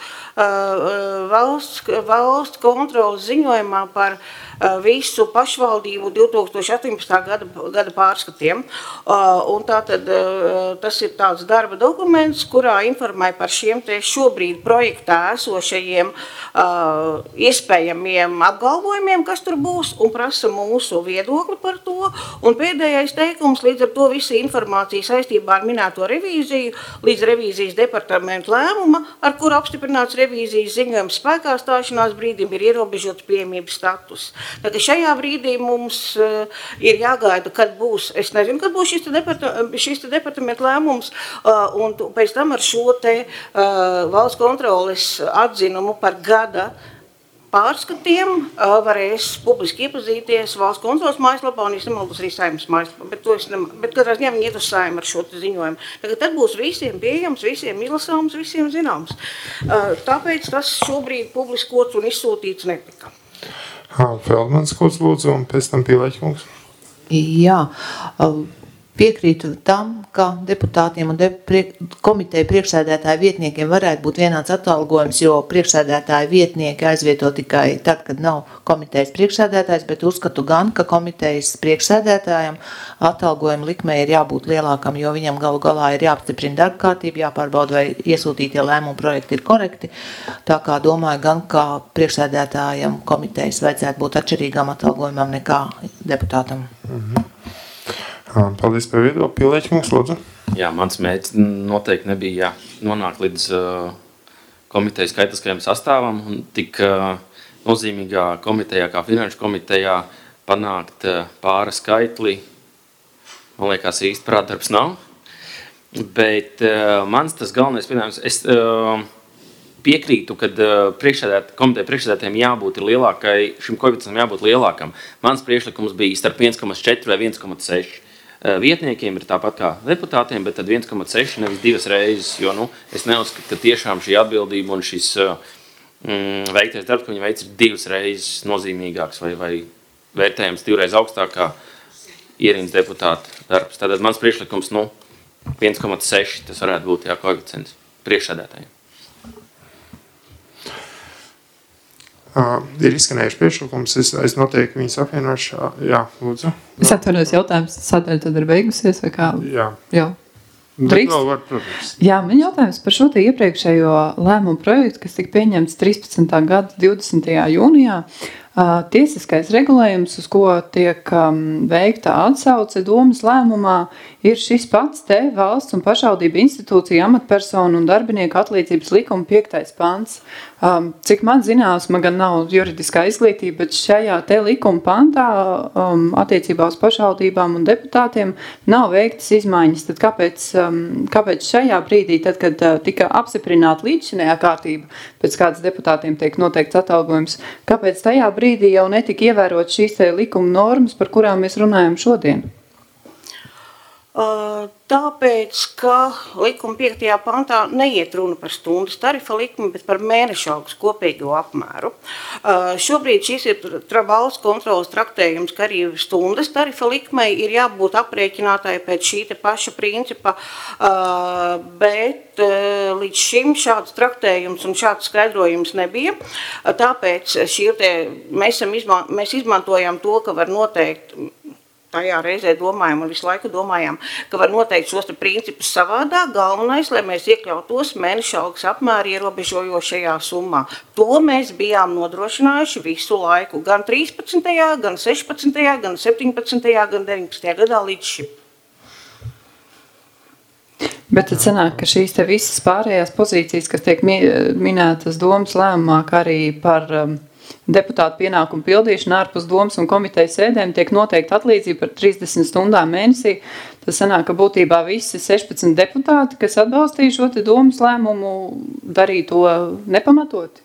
valsts kontroles ziņojumā par visu pašvaldību 2018. gada pārskatiem. Un tātad tas ir tāds darba dokuments, kurā informē par šiem te šobrīd projektā esošajiem iespējamiem apgalvojumiem, kas tur būs, un prasa mūsu viedokli par to. Un pēdējais teikums, līdz ar to visa informācija saistībā ar minēto revīziju, līdz revīzijas departamentu lēmuma, ar kuru apstiprināts revīzijas ziņojums spēkā stāšanās brīdim ir ierobežots pieejamības status. Tad šajā brīdī mums ir jāgaida, kad būs, es nezinu, kad būs šis departamenta lēmums, un pēc tam ar šo te valsts kontroles atzinumu par gada pārskatiem varēs publiski iepazīties valsts kontroles mājaslapā un iznemaldos arī Saeimas mājaslapā, bet katrā ziņā viņi iet uz Saeimu ar šo ziņojumu. Tad būs visiem pieejams, visiem izlasāms, visiem zināms. Tāpēc tas šobrīd publiskots un izsūtīts netika. Feldmanas kundze lūdzu, un pēc tam Pīlēģis kungs. Jā, piekrītu tam, ka deputātiem un komiteju priekšsēdētāju vietniekiem varētu būt vienāds atalgojums, jo priekšsēdētāju vietnieki aizvieto tikai tad, kad nav komitejas priekšsēdētājs, bet uzskatu gan, ka komitejas priekšsēdētājam atalgojuma likmei ir jābūt lielākam, jo viņam galu galā ir jāapstiprina darba kārtība, jāpārbauda, vai iesūtītie lēmumu projekti ir korekti. Tā kā domāju gan, ka priekšsēdētājam komitejas vajadzētu būt atšķirīgām atalgojumam nekā deputātam. Paldies par viedokli. Pīlēģis kungs, lūdzu. Jā, mans mērķis noteikti nebija nonākt līdz komitejas skaitliskajam sastāvam un tik nozīmīgā komitejā kā finanšu komitejā panākt pāra skaitli. Man liekas, īsti prātdarbs nav. Bet mans tas galvenais piedāvājums, es piekrītu, kad komiteja priekšsēdētājiem jābūt lielākai, šim koeficientam jābūt lielākam. Mans priekšlikums bija starp 1,4 vai 1,6. Vietniekiem ir tāpat kā deputātiem, bet tad 1,6 nevis 2 reizes, jo es neuzskatu, ka tiešām šī atbildība un šis veiktais darbs, ko viņi veic, ir 2 reizes nozīmīgāks vai vērtējums 2 reizes augstākā ierīnas deputāta darbs. Tātad mans priekšlikums 1,6 tas varētu būt koeficients priekšsēdētājiem. Ir izskanējuši priekšlikums, es noteikti viņus apvienošu. Jā, lūdzu. Es atvainojos jautājums, sadaļa tad ir beigusies, vai kā? Jā. Drīkst? Var, protams. Jā, man jautājums par šo te iepriekšējo lēmumu projektu, kas tika pieņemts 13. gada 20. jūnijā. Tiesiskais regulējums, uz ko tiek veikta atsauce domas lēmumā, ir šis pats te valsts un pašvaldību institūcija, amatpersonu un darbinieku atlīdzības likuma 5. pants. Cik man zināms, man gan nav juridiskā izglītība, bet šajā te likuma pantā attiecībā uz pašvaldībām un deputātiem nav veiktas izmaiņas. Tad kāpēc šajā brīdī, tad, kad tika apstiprināta līdzšinējā kārtība, pēc kādas deputātiem tiek noteikts atalgojums, kāpēc tajā brīdī jau netika ievērot šīs te likuma normas, par kurām mēs runājam šodien? Tāpēc, ka likuma 5. pantā neiet runa par stundas tarifa likmi, bet par mēneša algas kopīgo apmēru. Šobrīd šis ir valsts kontrolas traktējums, ka arī stundas tarifa likmei ir jābūt aprēķinātāji pēc šī te paša principa, bet līdz šim šāds traktējums un šāds skaidrojums nebija. Tāpēc mēs izmantojam to, ka var noteikt, tajā reizē domājam un visu laiku domājam, ka var noteikt šos principus savādāk. Galvenais, lai mēs iekļautos mēneša algas apmēru ierobežojošajā summā. To mēs bijām nodrošinājuši visu laiku, gan 13., gan 16., gan 17., gan 19. gadā līdz šim. Bet tad sanāk, ka šīs te visas pārējās pozīcijas, kas tiek minētas domas lēmumā, kā arī par deputātu pienākumu pildīšanu ārpus domas un komitejas sēdēm tiek noteikta atlīdzība par 30 stundām mēnesī. Tas sanāk, ka būtībā visi 16 deputāti, kas atbalstīja šo te domas lēmumu, darīja to nepamatoti.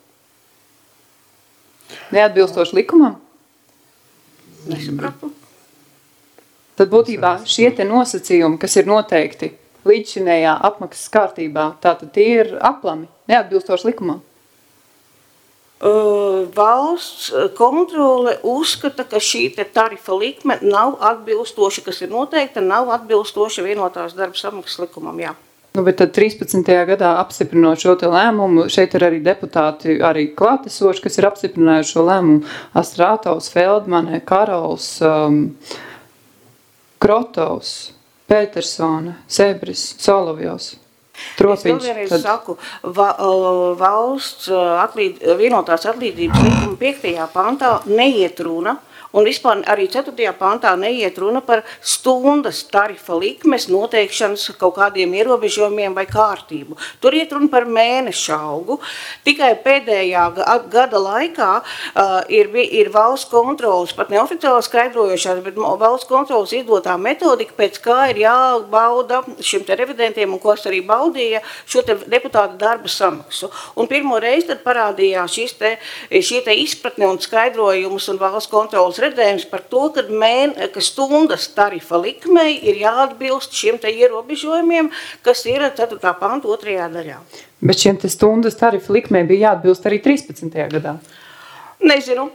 Neatbilstoši likumam. Nesapratu. Tad būtībā šie te nosacījumi, kas ir noteikti līdzšinējā apmaksas kārtībā, tātad tie ir aplami, neatbilstoši likumam. Valsts kontrole uzskata, ka šī te tarifa likme nav atbilstoša, kas ir noteikta, nav atbilstoša vienotās darba samaksas likumam, jā. Nu, bet tad 13. gadā apstiprinot šo te lēmumu, šeit ir arī deputāti arī klātesoši, kas ir apstiprinājuši šo lēmumu. Astrātovs, Feldmane, Karols, Krotovs, Petersone, Sebris, Solovjos. Tropiņš, es vēlreiz saku, valsts vienotās atlīdzības likuma 5. pantā neiet runa, un vispār arī 4. pantā neiet runa par stundas tarifa likmes noteikšanas kaut kādiem ierobežojumiem vai kārtību. Tur iet runa par mēneša algu. Tikai pēdējā gada laikā ir valsts kontrolas, pat neoficiāli skaidrojošās, bet valsts kontrolas iedotā metodika, pēc kā ir jābauda šim te revidentiem, un ko es arī baudīja, šo te deputātu darba samaksu. Un pirmo reizi tad parādījās šī te izpratne un skaidrojumus un valsts kontrolas redzējums par to, ka stundas tarifa likmei ir jāatbilst šiem te ierobežojumiem, kas ir 4. panta 2. daļā. Bet šiem te stundas tarifa likmei bija jāatbilst arī 13. gadā? Nezinu.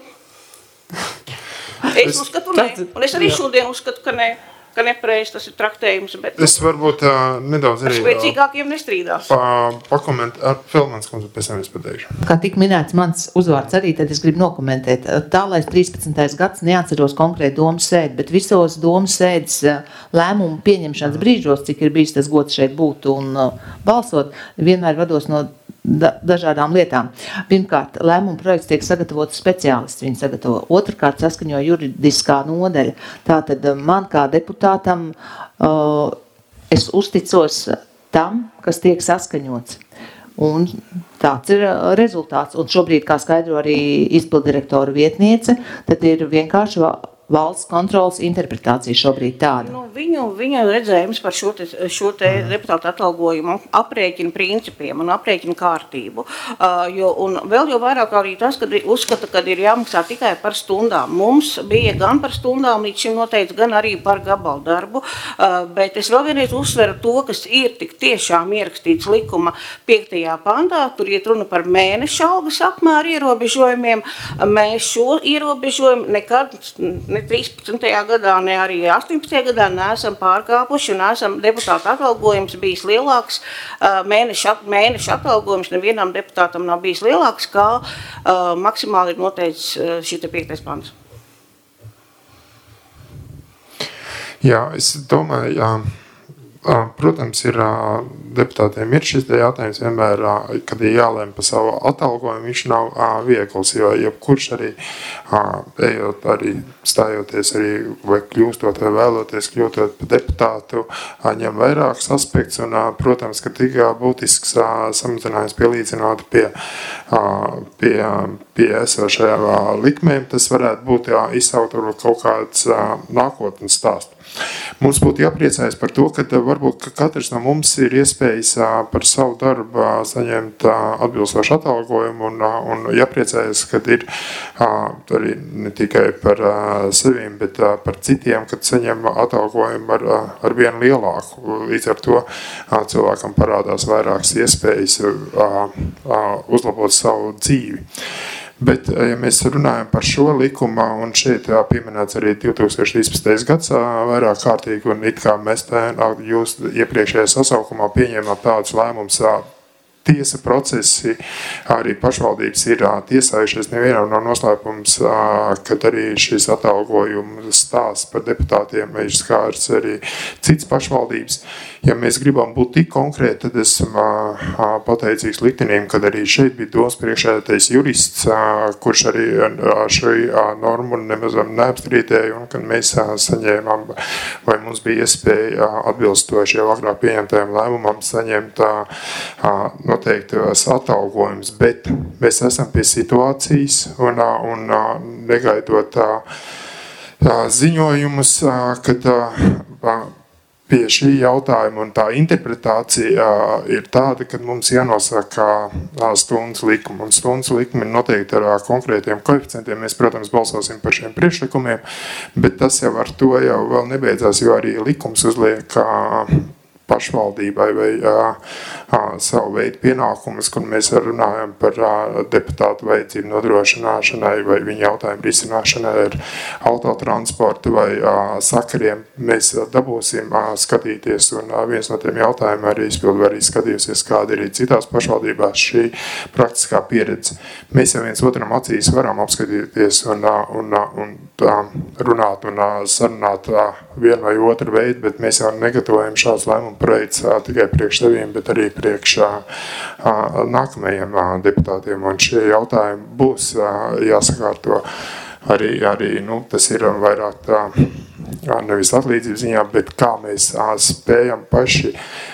Es uzskatu ne. Un es arī šodien uzskatu, ka ne. Ka nepareizi tas ir traktējums, bet... Es varbūt nedaudz arī... Spēcīgākiem nestrīdās. Pakomentēt, Feldmanis kundze, pēc tam es pateikšu. Kā tik minēts mans uzvārds arī, tad es gribu nokomentēt. Tālais 13. gads neatceros konkrēti domas sēdi, bet visos domas sēdes lēmumu pieņemšanas brīžos, cik ir bijis tas gods šeit būt un balsot, vienmēr vados no dažādām lietām. Pirmkārt, lēmuma projekts tiek sagatavots speciālists, viņi sagatavo. Otrkārt, saskaņo juridiskā nodaļa. Tātad man kā deputātam es uzticos tam, kas tiek saskaņots. Un tāds ir rezultāts. Un šobrīd, kā skaidro arī izpildirektora vietniece, tad ir vienkārši valsts kontrolas interpretācija šobrīd tāda. Nu, viņu redzējums par šo te deputātu atalgojumu aprēķina principiem un aprēķina kārtību. Un vēl jau vairāk arī tas, kad uzskata, ka ir jāmaksā tikai par stundām. Mums bija gan par stundām līdz šim noteikts, gan arī par gabalu darbu. Bet es vēl vienreiz uzsveru to, kas ir tik tiešām ierakstīts likuma 5. pantā. Tur iet runa par mēneša algas apmēru ierobežojumiem. Mēs šo ierobežojumu nekad 13. gadā, ne arī 18. gadā neesam pārkāpuši un esam deputāta atalgojums bijis lielāks, mēneša atalgojums nevienam deputātam nav bijis lielāks, kā maksimāli ir noteicis šī 5. pants. Jā, es domāju, protams, ir deputātiem ir šis jautājums vienmēr, kad ir jālēm par savu atalgojumu, viņš nav viegls, jo jebkurš arī ejot arī stājoties arī vai kļūstot vai vēloties kļūtot par deputātu, ņem vairākus aspektus un, protams, ka tik būtisks samazinājums pielīdzinot pie esošajām likmēm, tas varētu būt izsaukt kaut kāds nākotnes stāsts. Mums būtu jāpriecājas par to, ka varbūt katrs no mums ir iespējas par savu darbu saņemt atbilstošu atalgojumu un jāpriecājas, kad ir arī ne tikai par sevīm, bet par citiem, kad saņem atalgojumu ar vienu lielāku. Līdz ar to cilvēkam parādās vairākas iespējas uzlabot savu dzīvi. Bet, ja mēs runājam par šo likumu, un šeit pieminēts arī 2013. gads vairāk kārtīgi, un it kā mēs jūs iepriekšējā sasaukumā pieņēmām tādus lēmumus, tiesa procesi, arī pašvaldības ir tiesājušies, nevienam nav noslēpums, kad arī šis atalgojums stāsts par deputātiem ir skārs arī cits pašvaldības. Ja mēs gribam būt tik konkrēti, tad esmu pateicīgs liktenim, kad arī šeit bija domas priekšētais jurists, kurš arī šo normu nemazam neapstrīdēja, un kad mēs saņēmām, vai mums bija iespēja atbilstoši jau agrāk pieņemtajam lēmumam saņemt no noteiktos atalgojumus, bet mēs esam pie situācijas un negaidot ziņojumus, kad pie šī jautājuma un tā interpretācija ir tāda, ka mums jānosaka stundas likuma. Un stundas likuma ir noteikti ar konkrētiem koeficientiem. Mēs, protams, balsosim par šiem priekšlikumiem, bet tas jau ar to jau vēl nebeidzās, jo arī likums uzliek pašvaldībai vai savu veidu pienākumus, kur mēs runājam par deputātu vajadzību nodrošināšanai vai viņu jautājumu risināšanai ar autotransportu vai sakariem. Mēs dabūsim skatīties, un viens no tiem jautājumiem arī izpildu arī skatījusies, kāda ir citās pašvaldībās šī praktiskā pieredze. Mēs jau viens otram acīs varam apskatīties un runāt un sarunāt vienu vai otru veidu, bet mēs jau negatavojam šāds lēmumu projekts tikai priekš seviem, bet arī priekš nākamajiem deputātiem. Un šie jautājumi būs jāsakārto arī tas ir vairāk nevis atlīdzības ziņā, bet kā mēs spējam paši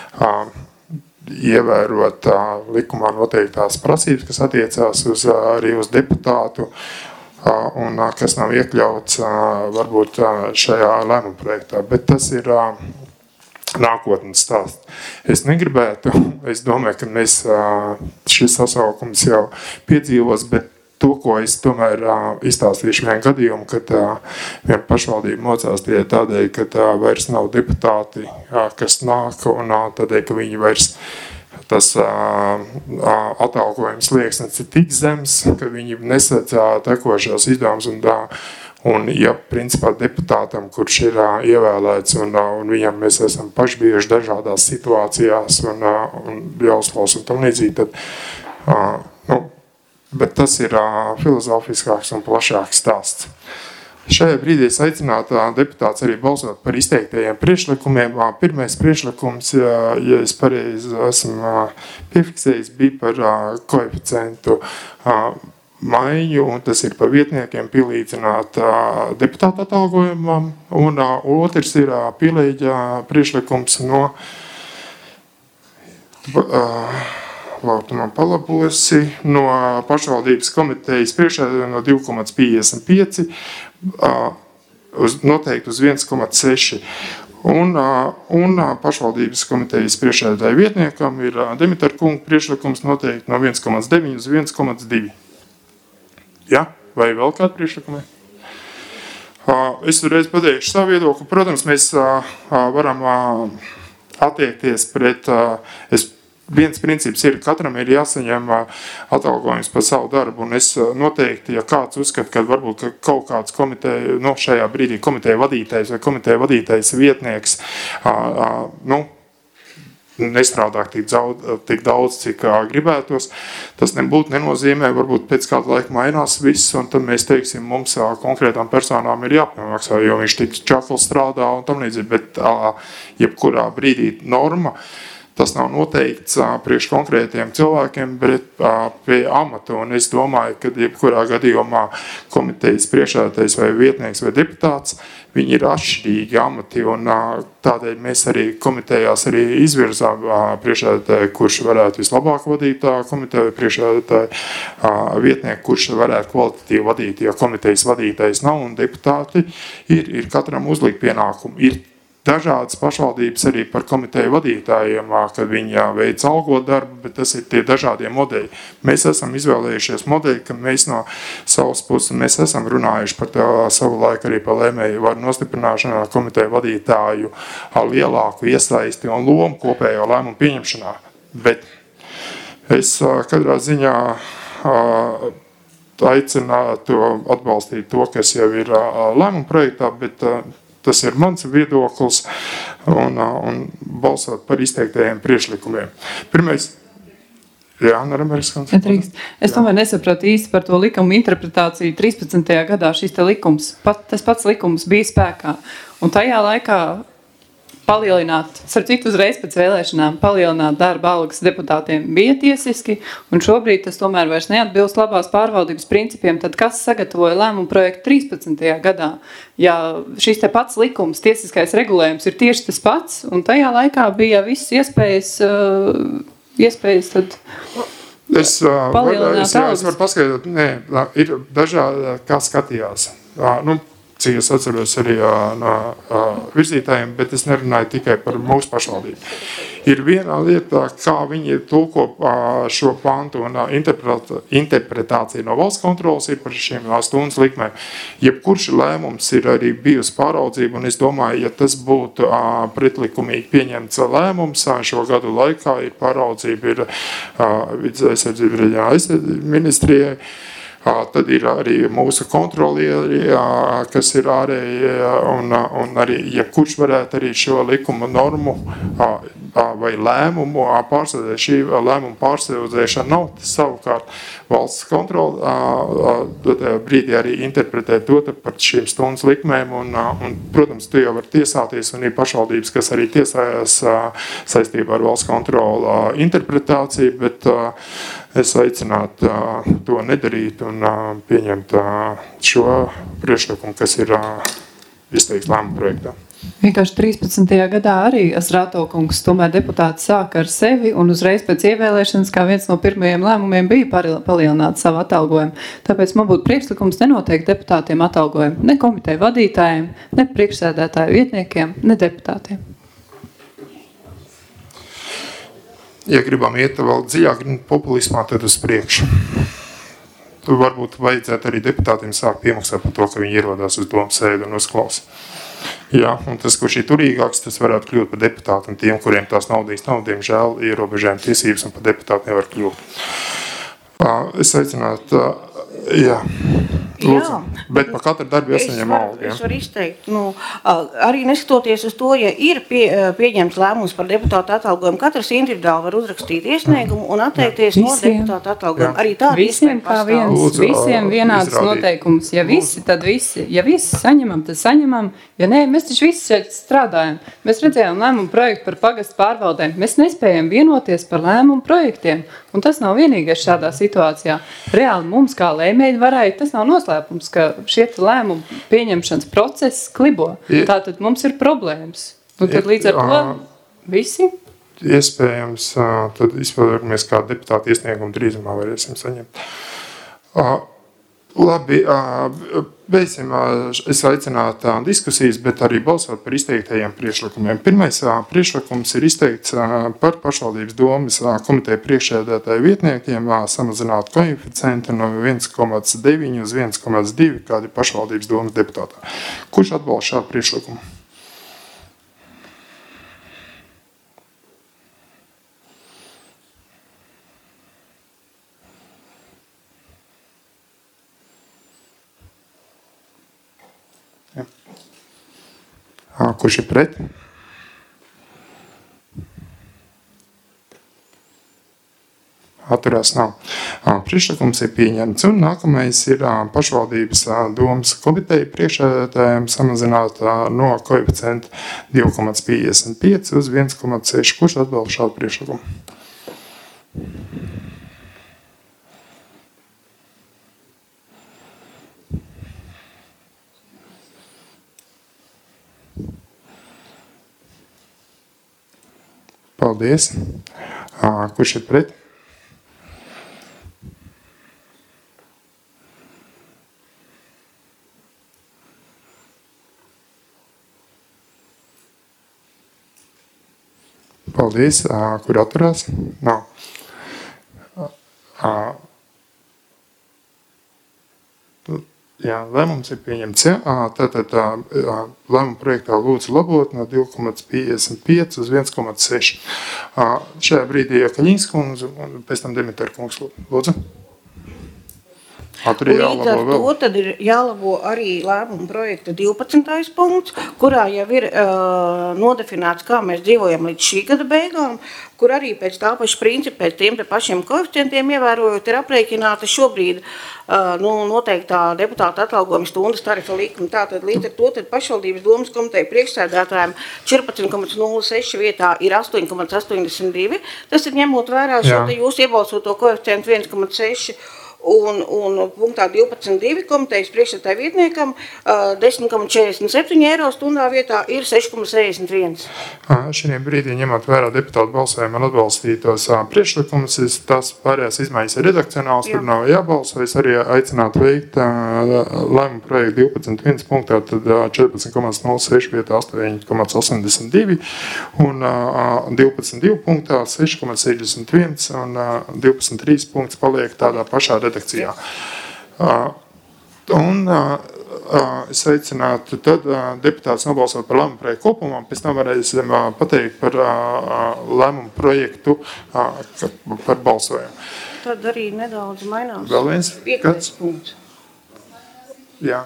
ievērot likumā noteiktās prasības, kas attiecās arī uz deputātu, un kas nav iekļauts varbūt šajā lēmuma projektā. Bet tas ir nākotnes stāsts. Es negribētu, es domāju, ka mēs šis sasaukums jau piedzīvos, bet to, ko es tomēr izstāstīšu vienu gadījumu, kad viena pašvaldība mocās tikai tādēļ, ka vairs nav deputāti, kas nāk, un tādēļ, ka viņi vairs tas atalgojums slieksnis ir tik zems, ka viņi nesedz tekošās izdevumus un ja principā deputātam, kurš ir ievēlēts un viņam mēs esam paši bijuši dažādās situācijās un jāuzklaus un tam līdzīgi, tad, bet tas ir filozofiskāks un plašāks stāsts. Šajā brīdī es aicinātu deputāts arī balsot par izteiktajiem priekšlikumiem. Pirmais priekšlikums, ja es pareizi esmu piefiksējis, bija par koeficientu maiņu, un tas ir par vietniekiem pielīdzināt deputāta atalgojumam, un otrs ir pielīdja priekšlikums no man palabosi, no pašvaldības komitejas priekšsēdētāja no 2,55 noteikti uz 1,6. Un pašvaldības komitejas priekšsēdētāja vietniekam ir Dimitra kunga priekšlikums noteikti no 1,9 uz 1,2. Ja? Vai vēl kādi priekšlikumi? Es reiz pateikšu savu viedokli. Protams, mēs varam attiekties pret... Viens princips ir, katram ir jāsaņem atalgojums par savu darbu, un es noteikti, ja kāds uzskata, ka varbūt kaut kāds komiteja, šajā brīdī komiteja vadītājs vai komiteja vadītājs vietnieks, nestrādā tik daudz, cik gribētos, tas nebūtu nenozīmē, varbūt pēc kāda laika mainās viss, un tad mēs teiksim, mums konkrētām personām ir jāpamaksā, jo viņš tik čakli strādā un tam līdzīgi, bet jebkurā brīdī norma, tas nav noteikts priekš konkrētiem cilvēkiem, bet pie amata, un es domāju, ka jebkurā gadījumā komitejas priekšsēdētājs vai vietnieks vai deputāts, viņi ir atšķirīgi amati, un tādēļ mēs arī komitejās arī izvirzām priekšsēdētāju, kurš varētu vislabāk vadīt komiteju, priekšsēdētāju vietnieku, kurš varētu kvalitatīvi vadīt, ja komitejas vadītājs nav, un deputāti ir katram uzlikt pienākumu. Ir dažādas pašvaldības arī par komiteju vadītājiem, kad viņi veic algot darbu, bet tas ir tie dažādie modeļi. Mēs esam izvēlējušies modeļi, ka mēs no savas puses, mēs esam runājuši par savu laiku arī par lēmēju varu nostiprināšanā komiteju vadītāju lielāku iesaisti un lomu kopējo lēmumu pieņemšanā. Bet es katrā ziņā aicinātu atbalstīt to, kas jau ir lēmuma projektā, bet tas ir mans viedoklis un balsot par izteiktajiem priekšlikumiem. Pirmais, jā, Narameris kundze. Es tomēr nesapratu īsti par to likumu interpretāciju. 13. gadā šis te likums, tas pats likums bija spēkā. Un tajā laikā palielināt, starp citu uzreiz pēc vēlēšanām, palielināt darba algas deputātiem bija tiesiski, un šobrīd tas tomēr vairs neatbilst labās pārvaldības principiem, tad kas sagatavoja lēmumu projektu 13. gadā? Ja šis te pats likums, tiesiskais regulējums ir tieši tas pats, un tajā laikā bija visas iespējas iespējas tad palielināt algas? Es varu paskaidrot, ir dažādi, kā skatījās. Cik es atceros arī no virzītājiem, bet es nerunāju tikai par mūsu pašvaldību. Ir viena lieta, kā viņi tulko šo pantu un interpretāciju no valsts kontrolas ir par šiem stundas likmēm. Jebkurš lēmums ir arī bijusi pāraudzība, un es domāju, ja tas būtu pretlikumīgi pieņemts lēmums šo gadu laikā, ir pāraudzība ir vidas aizsardzība ministrijai, tad ir arī mūsu kontrolieri, kas ir ārēji, un arī, ja kurš varētu arī šo likuma normu vai lēmumu pārstāvēt, šī lēmuma pārstāvēšana nav savukārt valsts kontrola, brīdī arī interpretē to par šīm stundas likmēm, un protams, tu jau var tiesāties, un ir pašvaldības, kas arī tiesājās saistībā ar valsts kontrola interpretāciju, bet es aicinātu to nedarīt un pieņemt šo priekšlikumu, kas ir izteikts lēmuma projektā. Vienkārši 13. gadā arī Asrāto kungs, tomēr deputāti sāka ar sevi un uzreiz pēc ievēlēšanas, kā viens no pirmajiem lēmumiem bija palielināt savu atalgojumu. Tāpēc man būtu priekšlikums nenoteikt deputātiem atalgojumu, ne komiteju vadītājiem, ne priekšsēdētāju vietniekiem, ne deputātiem. Ja gribam iet vēl dziļāk populismā, tad uz priekšu. Tur varbūt vajadzētu arī deputātiem sākt piemaksāt par to, ka viņi ierodās uz domu sēdi un uzklausa. Jā, un tas, kurš ir turīgāks, tas varētu kļūt par deputātu, un tiem, kuriem tās naudīs nav, diemžēl, ierobežējumi tiesības un par deputātu nevar kļūt. Es aicinātu, jā. Lūdzu, bet par katru darbu jāsaņem algu. Es varu izteikt, arī neskatoties uz to, ja ir pieņemts lēmums par deputātu atalgojumu, katrs individuāli var uzrakstīt iesniegumu un atteikties no deputātu atalgojumu. Arī tāda visiem kā viens, visiem vienāds noteikums. Ja visi, tad visi. Ja visi saņemam, tad saņemam. Ja nē, mēs taču visi šeit strādājam. Mēs redzējām lēmumu projektu par pagastu pārvaldēm. Mēs nespējam vienoties par lēmumu projektiem. Un tas nav vienīgais šādā situācijā. Reāli mums kā lēmēji varēja, tas nav noslēpums, ka šie lēmumu pieņemšanas process klibo. Tātad mums ir problēmas. Un tad līdz ar to visi? Iespējams, tad izpildāmies kā deputāti iesniegumu drīzumā varēsim saņemt. Labi, beigsim, es aicinātu diskusijas, bet arī balsot par izteiktajiem priekšlikumiem. Pirmais priekšlikums ir izteikts par pašvaldības domas komiteja priekšsēdētāju vietniekiem samazināt koeficientu no 1,9 uz 1,2, kādi pašvaldības domas deputātā. Kurš atbalsta šādu priekšlikumu? Kurš ir pret? Atturās nav. Priekšlikums ir pieņemts. Un nākamais ir pašvaldības domas komiteja priekšsēdētājiem samazināt no koeficientu 2,55 uz 1,6. Kurš atbalsta šādu priekšlikumu? Paldies. Kurš ir pret? Paldies. Kur atturās? Nav. Jā, lēmums ir pieņemts. Tātad lēmuma projektā lūdzu labot no 2,55 uz 1,6. Šajā brīdī Kaļiņas kundze un pēc tam Demetra kungs lūdzu. Līdz ar to tad ir jālabo arī lēmuma projekta 12. punkts, kurā jau ir nodefinēts, kā mēs dzīvojam līdz šī gada beigām, kur arī pēc tā paša principa, pēc tiem te pašiem koeficientiem ievērojot, ir aprēķināta šobrīd noteiktā deputāta atalgojuma stundas tarifa likuma. Tātad līdz ar to tad pašvaldības domas komiteja priekšsēdētājiem 14,06 vietā ir 8,82. Tas ir ņemot vērā šo te jūs iebalsoto koeficientu 1,6. un punktā 12.2 komitejas priekšsēdētāja vietniekam 10,47 eiro stundā vietā ir 6,61. Šajā brīdī, ņemot vērā deputātu balsojumu un atbalstītos priekšlikumus, tās pārējās izmaiņas ir redakcionāls, tur nav jābalso. Es arī aicinātu veikt lēmumu projektu 12.1 punktā, tad 14,06 vietā 8,82 un 12.2 punktā 6,61 un 12.3 punkts paliek tādā pašā redakcijā. Un es aicinātu tad deputātus nobalsot par lēmumu projektu kopumā, pēc tam varēsim pateikt par lēmumu projektu par balsojumu. Tad arī nedaudz mainās. Vēl viens? 5. punkts. Jā.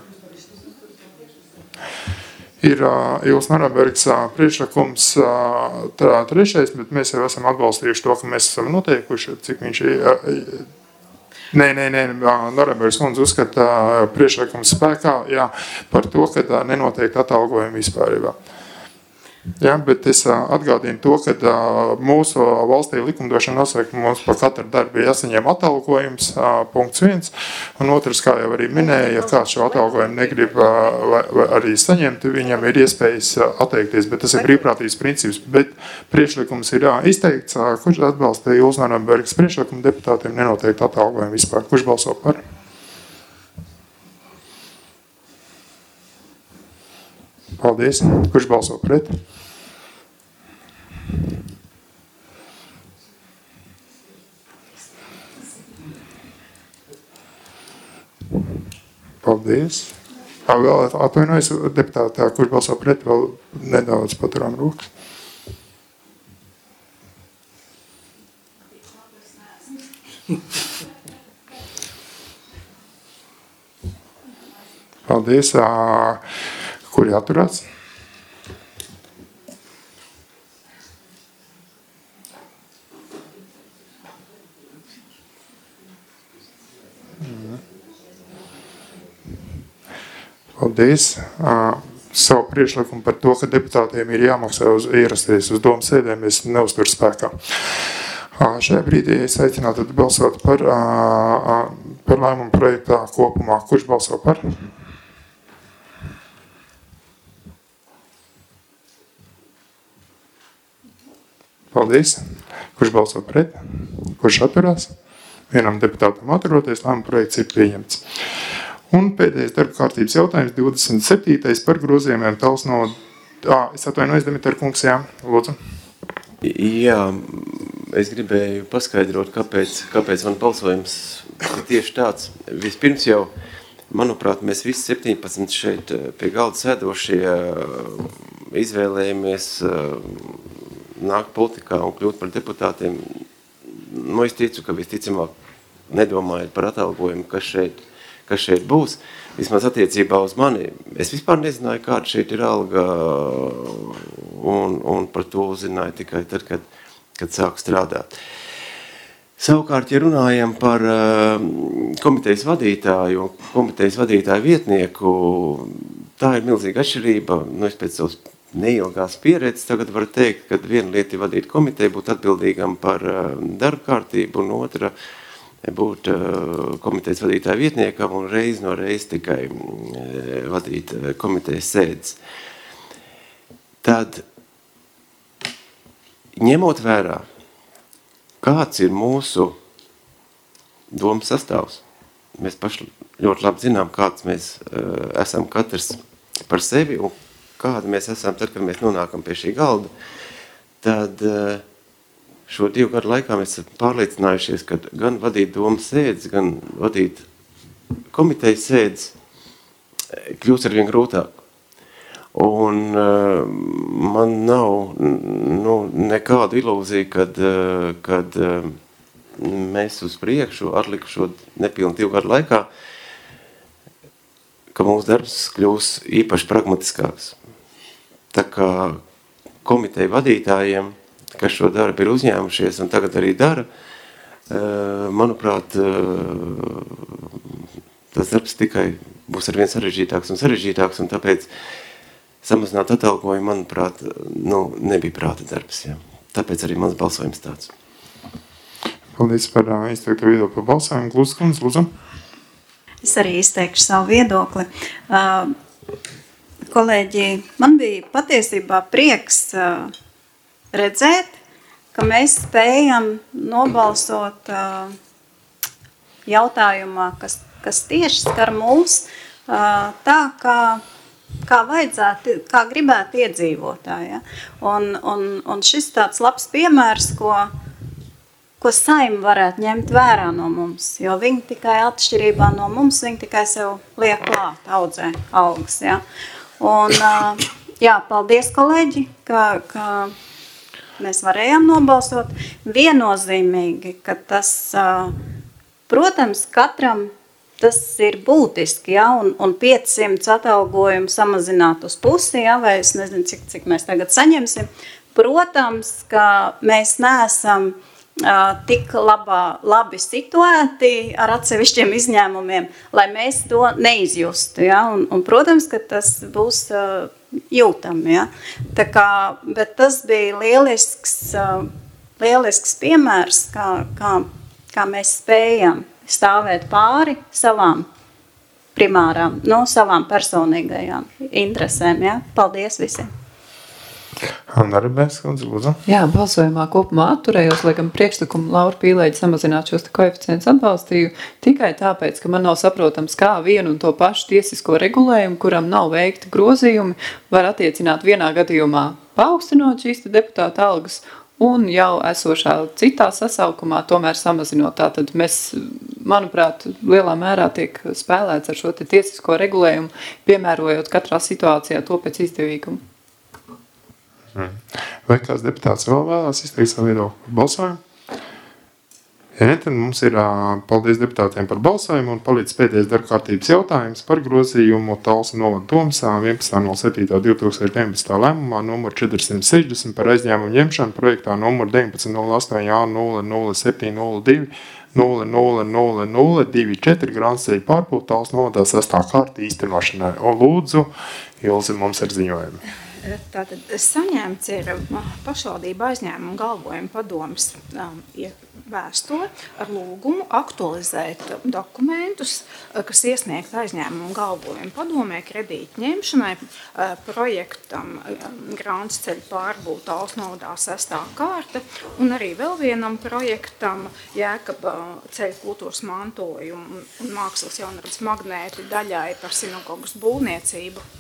Ir Jūls Narabergs priekšlikums trešais, bet mēs jau esam atbalstījuši to, ka mēs esam noteikuši, cik viņš ir. Nē, Narabergs kundze uzskata priekšlikums spēkā, jā, par to, ka nenoteikti atalgojumi vispārībā. Jā, bet es atgādinu to, ka mūsu valstī likumdošana nosaka, ka mums par katru darbu jāsaņem atalgojums, punkts 1, un otrs, kā jau arī minēja, ja kāds šo atalgojumu negrib arī saņemt, viņam ir iespējas atteikties, bet tas ir brīvprātības princips, bet priekšlikums ir izteikts, kurš atbalsta Jūls Narabergas priekšlikumu deputātiem nenoteikti atalgojumu vispār. Kurš balso par? Paldies. Kurš balso pret? Paldies. Vēl atvainojas deputātā, kurš balso pret, vēl nedaudz paturām rokas. Paldies. Kuri atturās? Paldies. Savu priekšlikumu par to, ka deputātiem ir jāmaksā ierasties uz domu sēdēm, es neuzturu spēkā. Šajā brīdī es aicinātu balsot par lēmumu projektā kopumā. Kurš balso par? Paldies. Kurš balso pret? Kurš atturās? Vienam deputātam atturoties, lēmuma projekts ir pieņemts. Un pēdējais darba kārtības jautājums, 27. par grozījumiem tals no... Es atvainojos, Dimiter kungs, jā, lūdzu. Jā, es gribēju paskaidrot, kāpēc man balsojums ir tieši tāds. Vispirms jau, manuprāt, mēs visi 17 šeit pie galda sēdošie izvēlējamies nākt politikā un kļūt par deputātiem. Nu, es ticu, ka visticamāk nedomājot par atalgojumu, kas šeit būs. Vismaz attiecībā uz mani. Es vispār nezināju, kāda šeit ir alga, un par to uzzināju tikai tad, kad sāku strādāt. Savukārt, ja runājam par komitejas vadītāju un komitejas vadītāju vietnieku, tā ir milzīga atšķirība. Nu, es pēc savas neilgās pieredzes tagad varu teikt, ka viena lieta ir vadīt komiteju, būt atbildīgam par darba kārtību, un otra būt komitejas vadītāja vietniekam un reizi no reizi tikai vadīt komitejas sēdes. Tad, ņemot vērā, kāds ir mūsu domas sastāvs, mēs paši ļoti labi zinām, kāds mēs esam katrs par sevi un kāda mēs esam tad, kad mēs nonākam pie šī galda, tad šo 2 gadu laikā mēs esam pārliecinājušies, ka gan vadīt domas sēdes, gan vadīt komitejas sēdes kļūst arvien grūtāk. Un man nav nekādu ilūziju, kad mēs uz priekšu atlikušo nepilnu 2 gadu laikā, ka mūsu darbs kļūs īpaši pragmatiskāks. Tā kā komiteja vadītājiem, kas šo darbu ir uzņēmušies un tagad arī dara, manuprāt, tas darbs tikai būs arvien sarežģītāks, un tāpēc samazināt atalgojumu, manuprāt, nebija prāta darbs. Ja. Tāpēc arī mans balsojums tāds. Paldies par izteikto viedokli par balsojumu. Glūskundze, lūdzu. Es arī izteikšu savu viedokli. Kolēģi, man bija patiesībā prieks redzēt, ka mēs spējam nobalsot jautājumā, kas tieši skar mūs, tā kā vajadzētu, kā gribētu iedzīvotāji. Ja? Un šis tāds labs piemērs, ko Saima varētu ņemt vērā no mums, jo viņi tikai atšķirībā no mums, viņi tikai sev liek klāt, audzē augas. Ja? Un, jā, paldies, kolēģi, ka mēs varējām nobalsot. Viennozīmīgi, ka tas, protams, katram tas ir būtiski, ja, un 500 atalgojumu samazināt uz pusi, ja, vai es nezinu, cik mēs tagad saņemsim. Protams, ka mēs neesam tik labi situēti ar atsevišķiem izņēmumiem, lai mēs to neizjustu, ja, un protams, ka tas būs jūtami, ja. Tā kā, bet tas bija lielisks piemērs, kā mēs spējam stāvēt pāri savām primārām, savām personīgajām interesēm. Ja? Paldies visiem! Anna Rebēskundze, lūdzu. Jā, balsojumā kopumā atturējos, lai gan priekšlikumu Laura Pīlēģi samazināt šos koeficientus atbalstīju, tikai tāpēc, ka man nav saprotams, kā vienu un to pašu tiesisko regulējumu, kuram nav veikti grozījumi, var attiecināt vienā gadījumā paaugstinot šīs deputāta algas, un jau esošā citā sasaukumā tomēr samazinot. Tātad mēs, manuprāt, lielā mērā tiek spēlēts ar šo tiesisko regulējumu, piemērojot katrā situācijā to pēc izdevīguma. Vai kāds deputāts vēl vēlās izteikt savu viedokli par balsojumu? Ja ne, tad mums ir paldies deputātiem par balsojumu un palīdz pēdējais darbkārtības jautājums par grozījumu Talsu novada domas 11.07.2019. lēmumā numur 460 par aizņēmumu ņemšanu projektā numur 19.08.00.07.02 00.00.24 Grānsceļa pārpūta Talsu novadā 6. kārta īstenošanai. Un lūdzu, Ilze mums ar ziņojumu. Tātad saņemts ir pašvaldība aizņēmuma galvojuma padomes vēstule ar lūgumu aktualizēt dokumentus, kas iesniegt aizņēmuma galvojuma padomē kredītu ņemšanai projektam Grānsceļa pārbūve Talsu novadā 6. kārta un arī vēl vienam projektam Jēkaba ceļa kultūras mantojumu un mākslas jaunradas magnēti daļai par sinagogas būvniecību.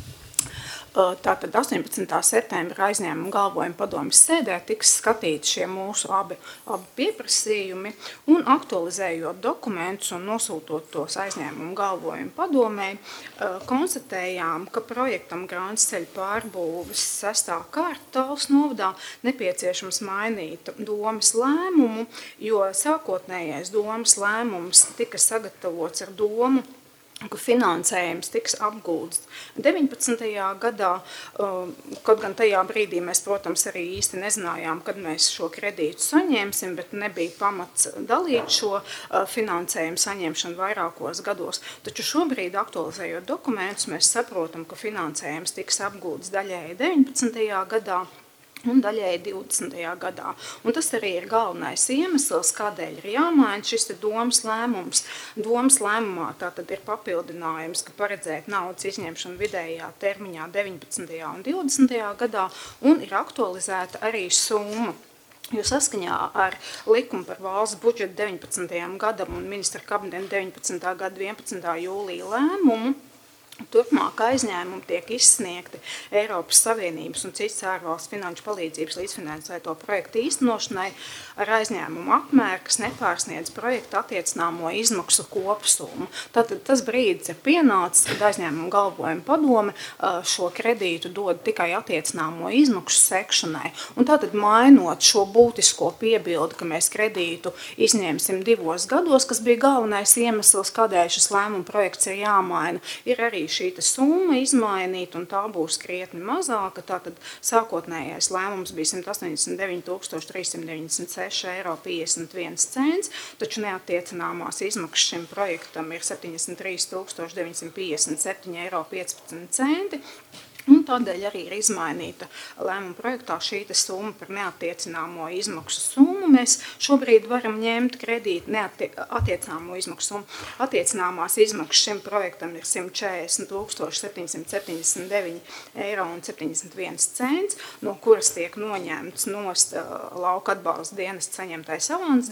Tātad 18. septembra aizņēmuma galvojuma padomes sēdē tiks skatīti šie mūsu abi pieprasījumi un aktualizējot dokumentus un nosūtot tos aizņēmuma galvojuma padomē, konstatējām, ka projektam Grānsceļa pārbūves 6. kārta Talsu novadā nepieciešams mainīt domas lēmumu, jo sākotnējais domas lēmums tika sagatavots ar domu, ka finansējums tiks apgūts 19. gadā, kaut gan tajā brīdī mēs, protams, arī īsti nezinājām, kad mēs šo kredītu saņemsim, bet nebija pamats dalīt šo finansējumu saņemšanu vairākos gados. Taču šobrīd, aktualizējot dokumentus, mēs saprotam, ka finansējums tiks apgūts daļēji 19. gadā, un daļēji 20. gadā. Un tas arī ir galvenais iemesls, kādēļ ir jāmaina šis domas lēmums. Domas lēmumā tātad ir papildinājums, ka paredzēt naudas izņemšanu vidējā termiņā 19. un 20. gadā, un ir aktualizēta arī summa. Jo saskaņā ar likumu par valsts budžetu 19. gadam un ministra kabineta 19. gada 11. jūlija lēmumu, turpmāk aizņēmumi tiek izsniegti Eiropas Savienības un citas ārvalsts finanšu palīdzības līdzfinansēto projektu īstenošanai ar aizņēmumu apmēru, kas nepārsniedz projekta attiecināmo izmaksu kopsumu. Tātad tas brīdis ir pienācis, kad aizņēmuma galvojuma padome šo kredītu dod tikai attiecināmo izmaksu sekšanai. Un tātad mainot šo būtisko piebildi, ka mēs kredītu izņemsim 2 gados, kas bija galvenais iemesls, kādēļ šis lēmuma projekts ir jāmaina, ir arī šī summa izmainīta, un tā būs krietni mazāka. Tātad sākotnējais lēmums bija 189.396,51 €, taču neattiecināmās izmaksas šim projektam ir 73.957,15 €. Un tādēļ arī ir izmainīta lēmuma projektā šī summa par neattiecināmo izmaksu summu. Mēs šobrīd varam ņemt kredītu attiecināmo izmaksu summu. Attiecināmās izmaksas šim projektam ir 140,779,71 €, no kuras tiek noņemts nost lauka atbalsta dienesta saņemtais avans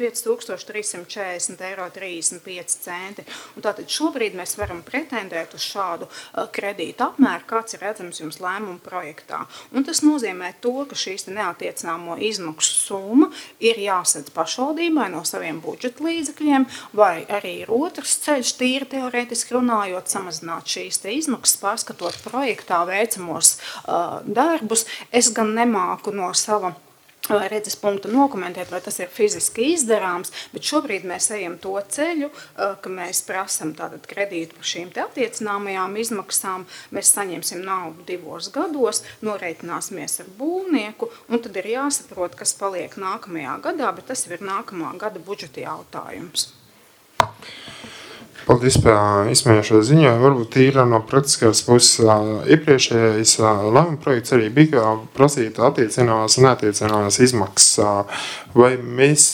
25,340,35 €. Un tātad šobrīd mēs varam pretendēt uz šādu kredītu apmēru, kāds ir redzams jums lēmuma projektā. Un tas nozīmē to, ka šīs neattiecināmo izmaksu summa ir jāsadz pašvaldībai no saviem budžeta līdzekļiem, vai arī ir otrs ceļš, tīri teorētiski runājot, samazināt šīs izmaksas, pārskatot projektā veicamos darbus. Es gan nemāku no sava redzes punktu nokomentēt, vai tas ir fiziski izdarāms, bet šobrīd mēs ejam to ceļu, ka mēs prasam tātad kredītu par šīm te attiecināmajām izmaksām, mēs saņemsim naudu 2 gados, noreitināsimies ar būvnieku, un tad ir jāsaprot, kas paliek nākamajā gadā, bet tas ir nākamā gada budžeta jautājums. Paldies par izsmējušo ziņojumu. Varbūt ir no praktiskās puses iepriekšējais lēmuma projekts arī bija prasīt attiecināmās un neattiecināmās izmaksas. Vai mēs,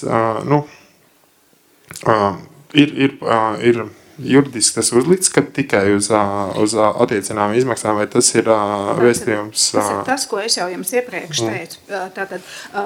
ir juridiski tas uzlikts, ka tikai uz attiecināmām izmaksām, vai tas ir vēstījums? Tas ir tas, ko es jau jums iepriekš teicu. Tātad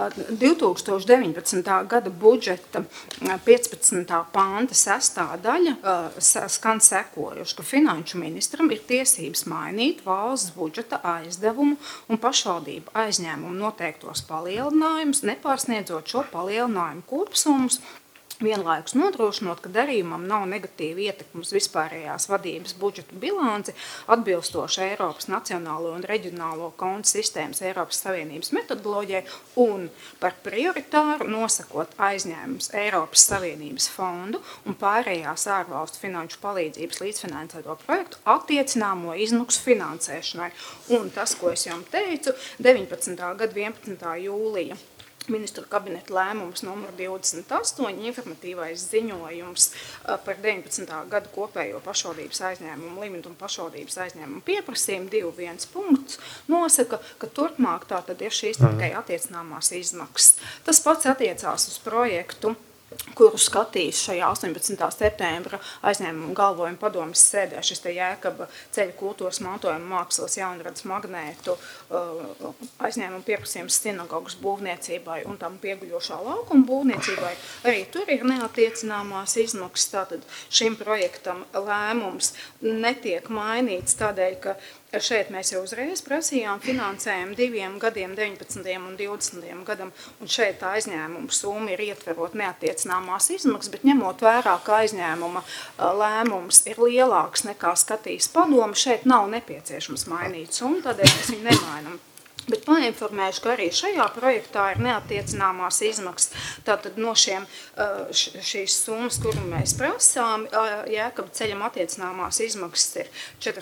2019. gada budžeta 15. panta 6. daļa skan sekojuši, ka finanšu ministram ir tiesības mainīt valsts budžeta aizdevumu un pašvaldību aizņēmumu noteiktos palielinājumus, nepārsniedzot šo palielinājumu kopsummas, vienlaikus nodrošinot, ka darījumam nav negatīva ietekme uz vispārējās vadības budžeta bilanci, atbilstoši Eiropas nacionālo un reģionālo kontu sistēmas Eiropas Savienības metodoloģijai un par prioritāru nosakot aizņēmumus Eiropas Savienības fondu un pārējās ārvalstu finanšu palīdzības līdzfinansēto projektu attiecināmo izmaksu finansēšanai. Un tas, ko es jums teicu, 19. gada 11. jūlija Ministru kabineta lēmums numur 28, informatīvais ziņojums par 19. gadu kopējo pašvaldības aizņēmumu limitu un pašvaldības aizņēmumu pieprasījumu 2.1 punkts nosaka, ka turpmāk tātad ir šīs tikai attiecināmās izmaksas. Tas pats attiecās uz projektu, kuru skatīs šajā 18. septembra aizņēmumu galvojuma padomes sēdē, šis te Jēkaba ceļa kultūras mantojuma mākslas jaunradas magnētu aizņēmumu pieprasījums sinagogas būvniecībai un tam pieguļošā laukuma būvniecībai. Arī tur ir neattiecināmās izmaksas, tātad šim projektam lēmums netiek mainīts tādēļ, ka šeit mēs jau uzreiz prasījām finansējumu 2 gadiem, 19. un 20. gadam, un šeit tā aizņēmuma summa ir ietverot neattiecināmās izmaksas, bet ņemot vērā, ka aizņēmuma lēmums ir lielāks nekā skatīs padome, šeit nav nepieciešams mainīt summu, tādēļ mēs viņu nemainam. Bet painformēšu, ka arī šajā projektā ir neattiecināmās izmaksas. Tātad no šīs summas, kuru mēs prasām, Jēkaba ceļam attiecināmās izmaksas ir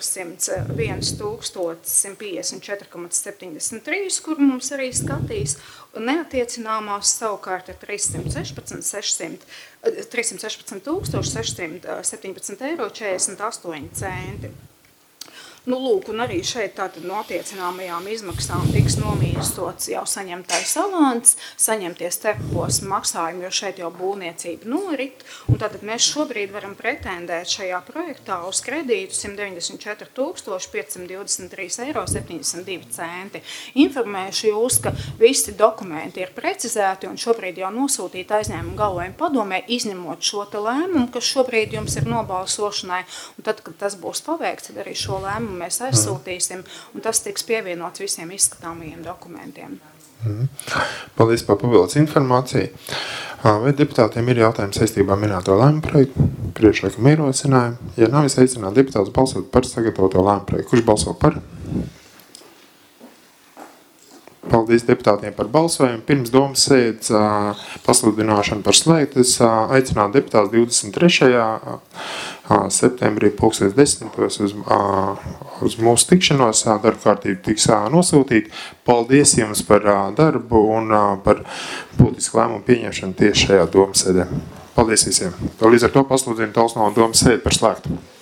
401,154,73, kur mums arī skatīs. Neattiecināmās savukārt ir 316,617,48 €. Un arī šeit tātad no attiecināmajām izmaksām tiks nomīstots jau saņemtais avans, saņemties starposma maksājumi, jo šeit jau būvniecība norit. Un tātad mēs šobrīd varam pretendēt šajā projektā uz kredītu 194,523,72 €. Informēšu jūs, ka visi dokumenti ir precizēti un šobrīd jau nosūtīti aizņēmumu galvojuma padomē, izņemot šo te lēmumu, kas šobrīd jums ir nobalsošanai. Un tad, kad tas būs paveikts, tad arī šo lēmumu mēs aizsūtīsim, un tas tiks pievienots visiem izskatāmajiem dokumentiem. Paldies par papildus informāciju. Vai deputātiem ir jautājumi saistībā minēto lēmumu projektu? Priekšlikuma ierosinājumu. Ja nav, es aicinātu deputātus balsot par sagatavoto lēmumu projektu. Kurš balso par? Paldies deputātiem par balsojumu. Pirms domas sēdes pasludināšanu par slēgtu, es aicinātu deputātus 23. septembrī 10:00 uz mūsu tikšanos. Darba kārtība tiks nosūtīta. Paldies jums par darbu un par būtisku lēmumu pieņemšanu tieši šajā domas sēdē. Paldies visiem. Līdz ar to pasludinu Talsnova domas sēdi par slēgtu.